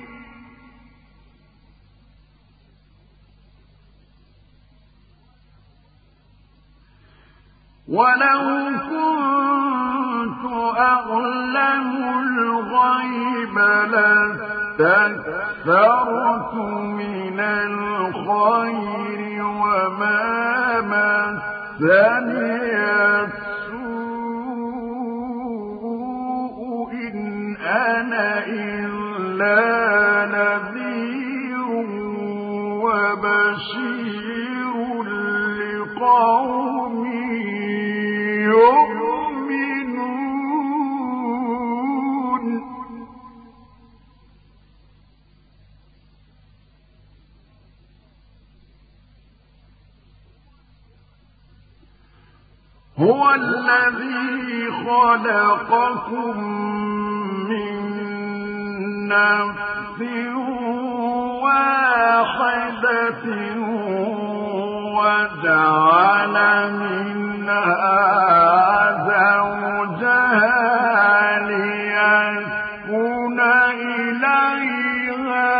ولو كنت أعلم الغيب لاستكثرت من الخير وما مسني السوء إن أنا إلا نذير وبشير لقوم يؤمنون هو الذي خلقكم من نفس واحدة وجعل منها زوجها ليسكن إليها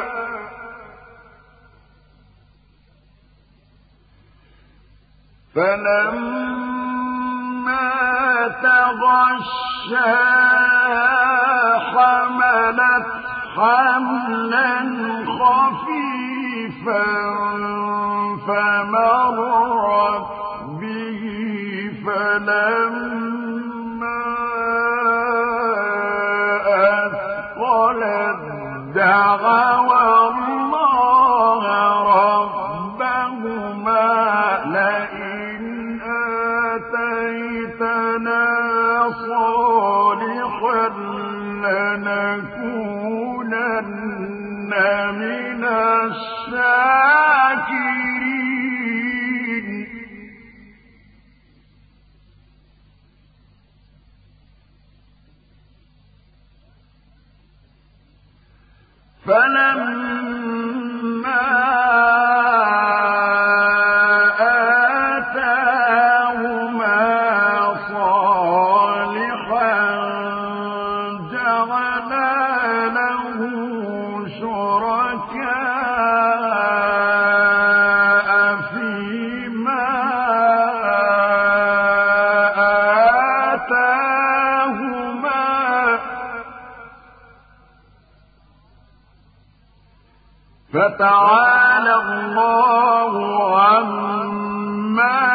فلما تغشاها حملت حملا خفيفا فمرت به فلما أثقلت دعوا الله ربهما لئن آتيتنا صالحا لنكونن من الشاكرين فلما آتاهما صالحا جعلا له شركاء فيما آتاهما فتعالى الله عما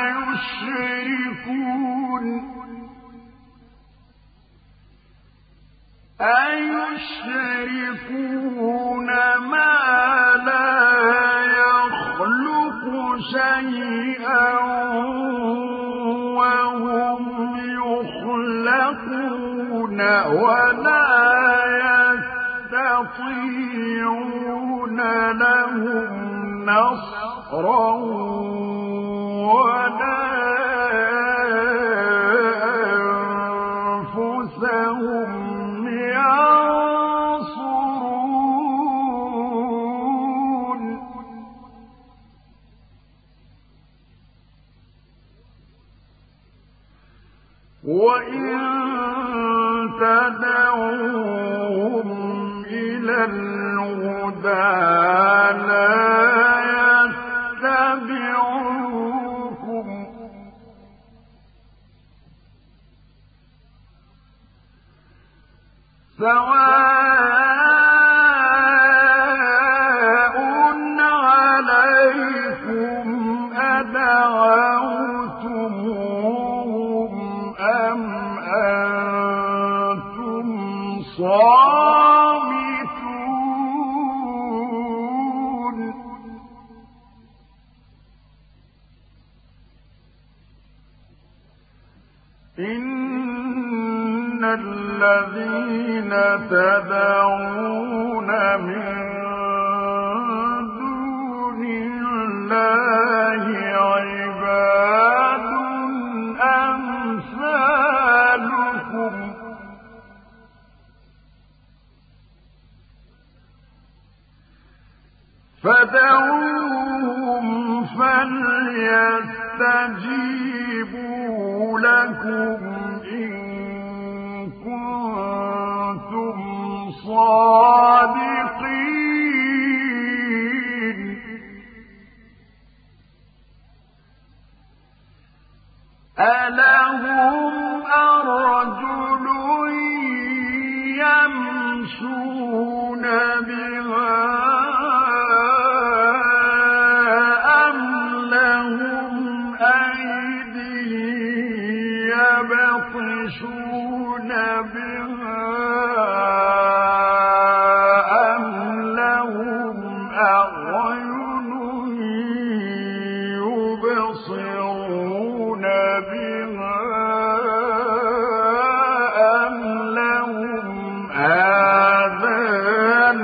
يشركون أيشركون ما لا يخلق شيئا وهم يخلقون ولا يستطيعون لهم نصرا ولا أنفسهم ينصرون وإن تدعوهم إلى الهدى لا يتبعوكم سواء عليكم أدعوتموهم أم أنتم صامتون إن الذين تدعون من دون الله عباد أمثالكم فدعوهم فليستجيبوا لكم إن كنتم صادقين ألهم أرجل يمشون بها أم لهم أيدي يبطشون بها أم لهم أعين يبصرون بها أم لهم آذان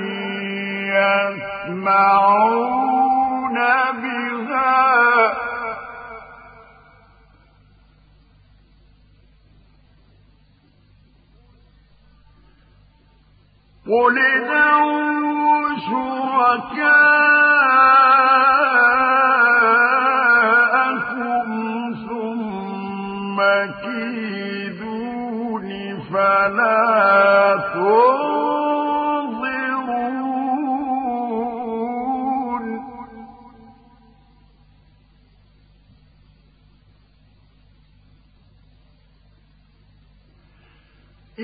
يسمعون بها قل ادعوا شركاءكم ثم كيدون فلا تنظرون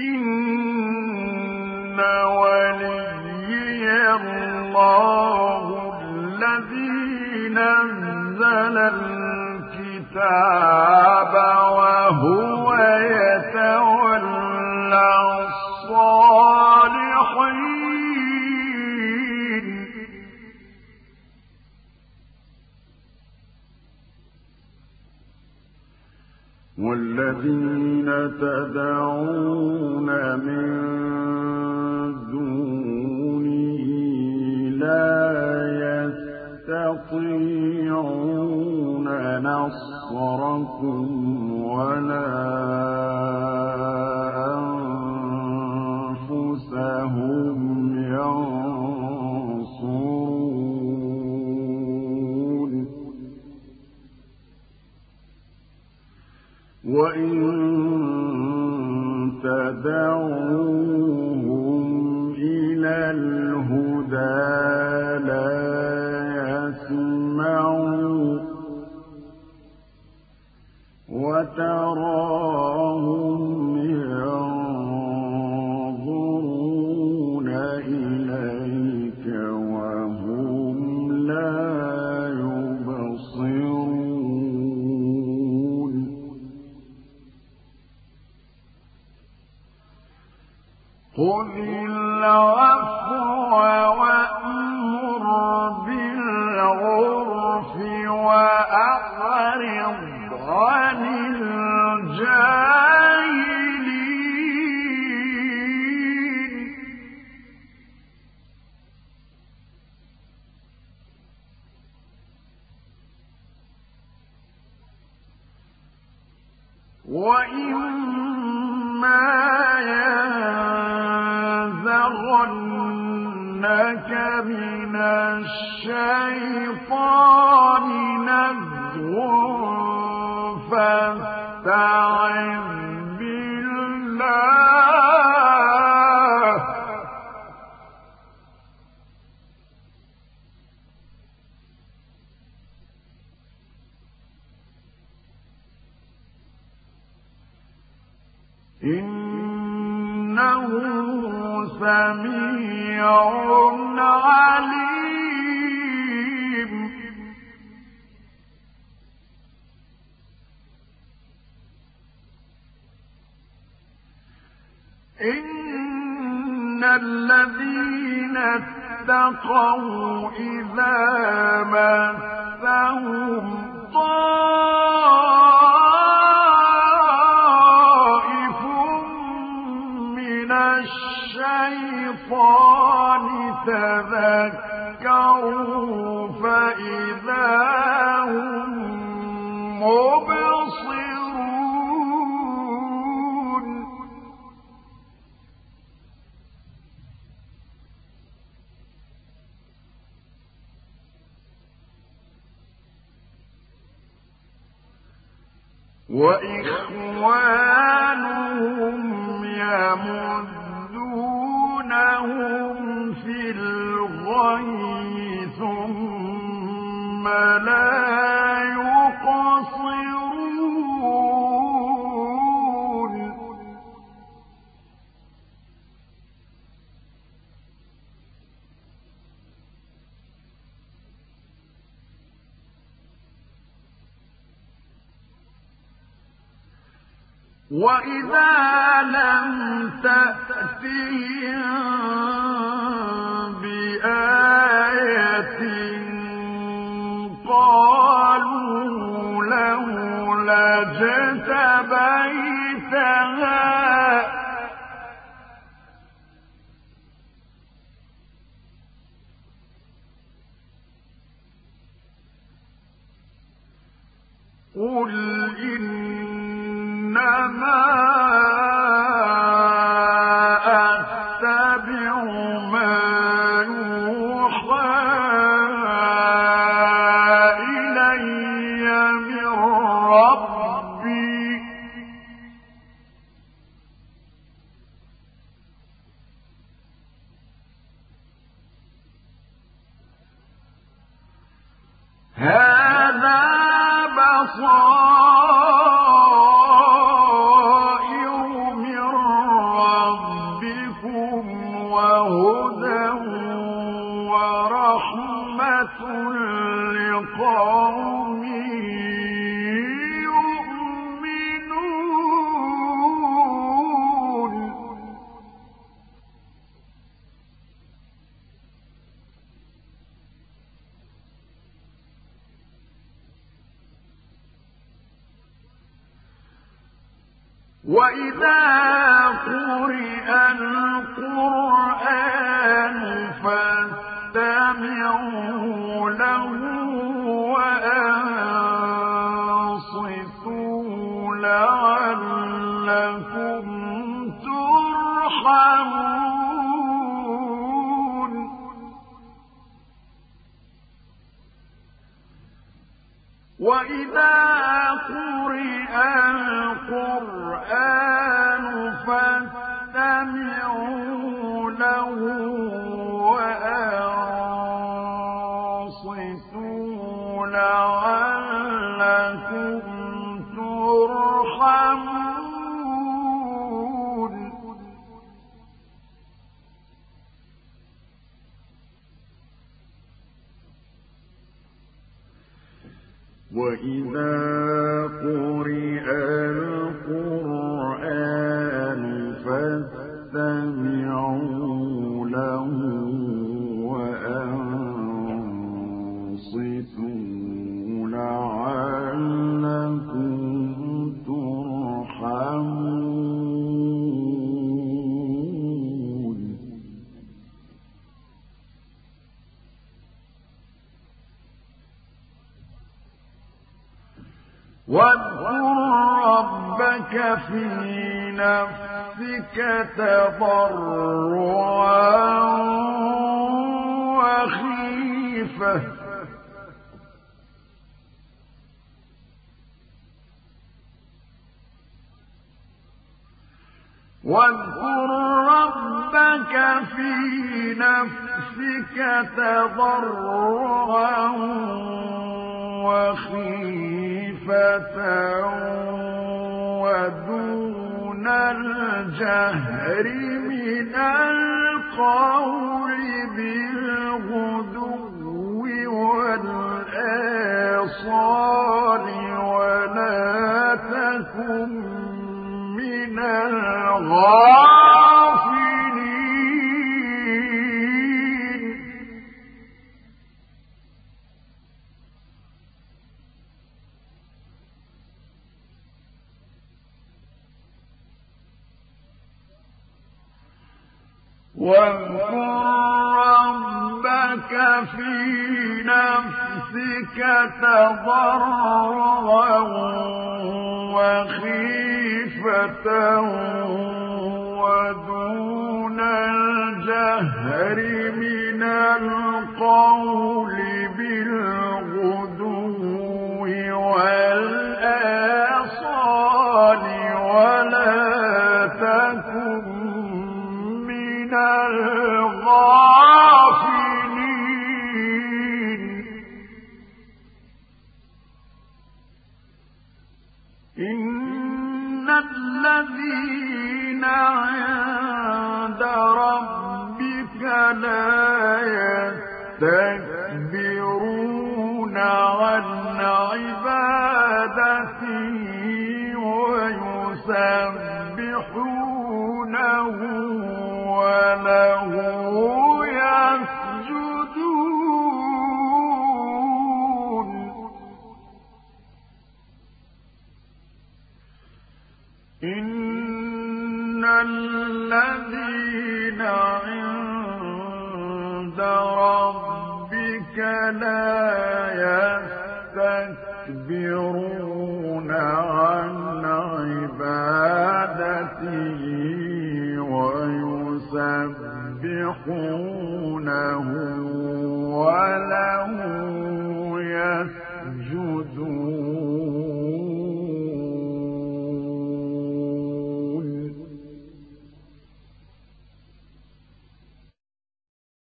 إن وليي الله الذي نزل الكتاب وهو يتولى الصالحين والذين تدعون من دونه لا يستطيعون نصركم ولا أنفسهم ينصرون وإن تدعوهم إلى الهدى لا يسمعوا وتراهم ينظرون إليك وهم لا يبصرون خذ العفو وأمر بالعرف وأعرض عن الجاهلين وإما ينزغنك من الشيطان نزغ فاستعذ بالله إنه سميع عليم إن الذين اتقوا إذا مسهم طائف من الشيطان تذكروا فإذا هم مبصرون وإخوانهم يمدونهم في الغي ثم لا يقصرون وإذا لم تأتهم بآية قالوا لولا اجتبيتها قل إنما أتبع ما يوحى إلي من ربي هذا بصائر من ربكم وهدى ورحمة لقوم يؤمنون وإذا قرئ القرآن فاستمعوا له وأنصتوا لعلكم ترحمون وإذا قرئ القرآن فاستمعوا له وأنصتوا لعلكم ترحمون وإذا قرئ القرآن فاستمعوا له وأنصتوا لعلكم ترحمون واذكر ربك في نفسك تضرعا وخيفة واذكر ربك في نفسك تضرعا وخيفة ودون الجهر من القول بالغدو والآصال ولا تكن من الغافلين واذكر ربك في نفسك تضرعا وخيفة ودون الجهر من القول بالغدو والآصال ولا تكن من الغافلين إن الذين عند ربك لا يستكبرون عن عبادته ويسبحونه وله يسجدون إن الذين عند ربك لا يستكبرون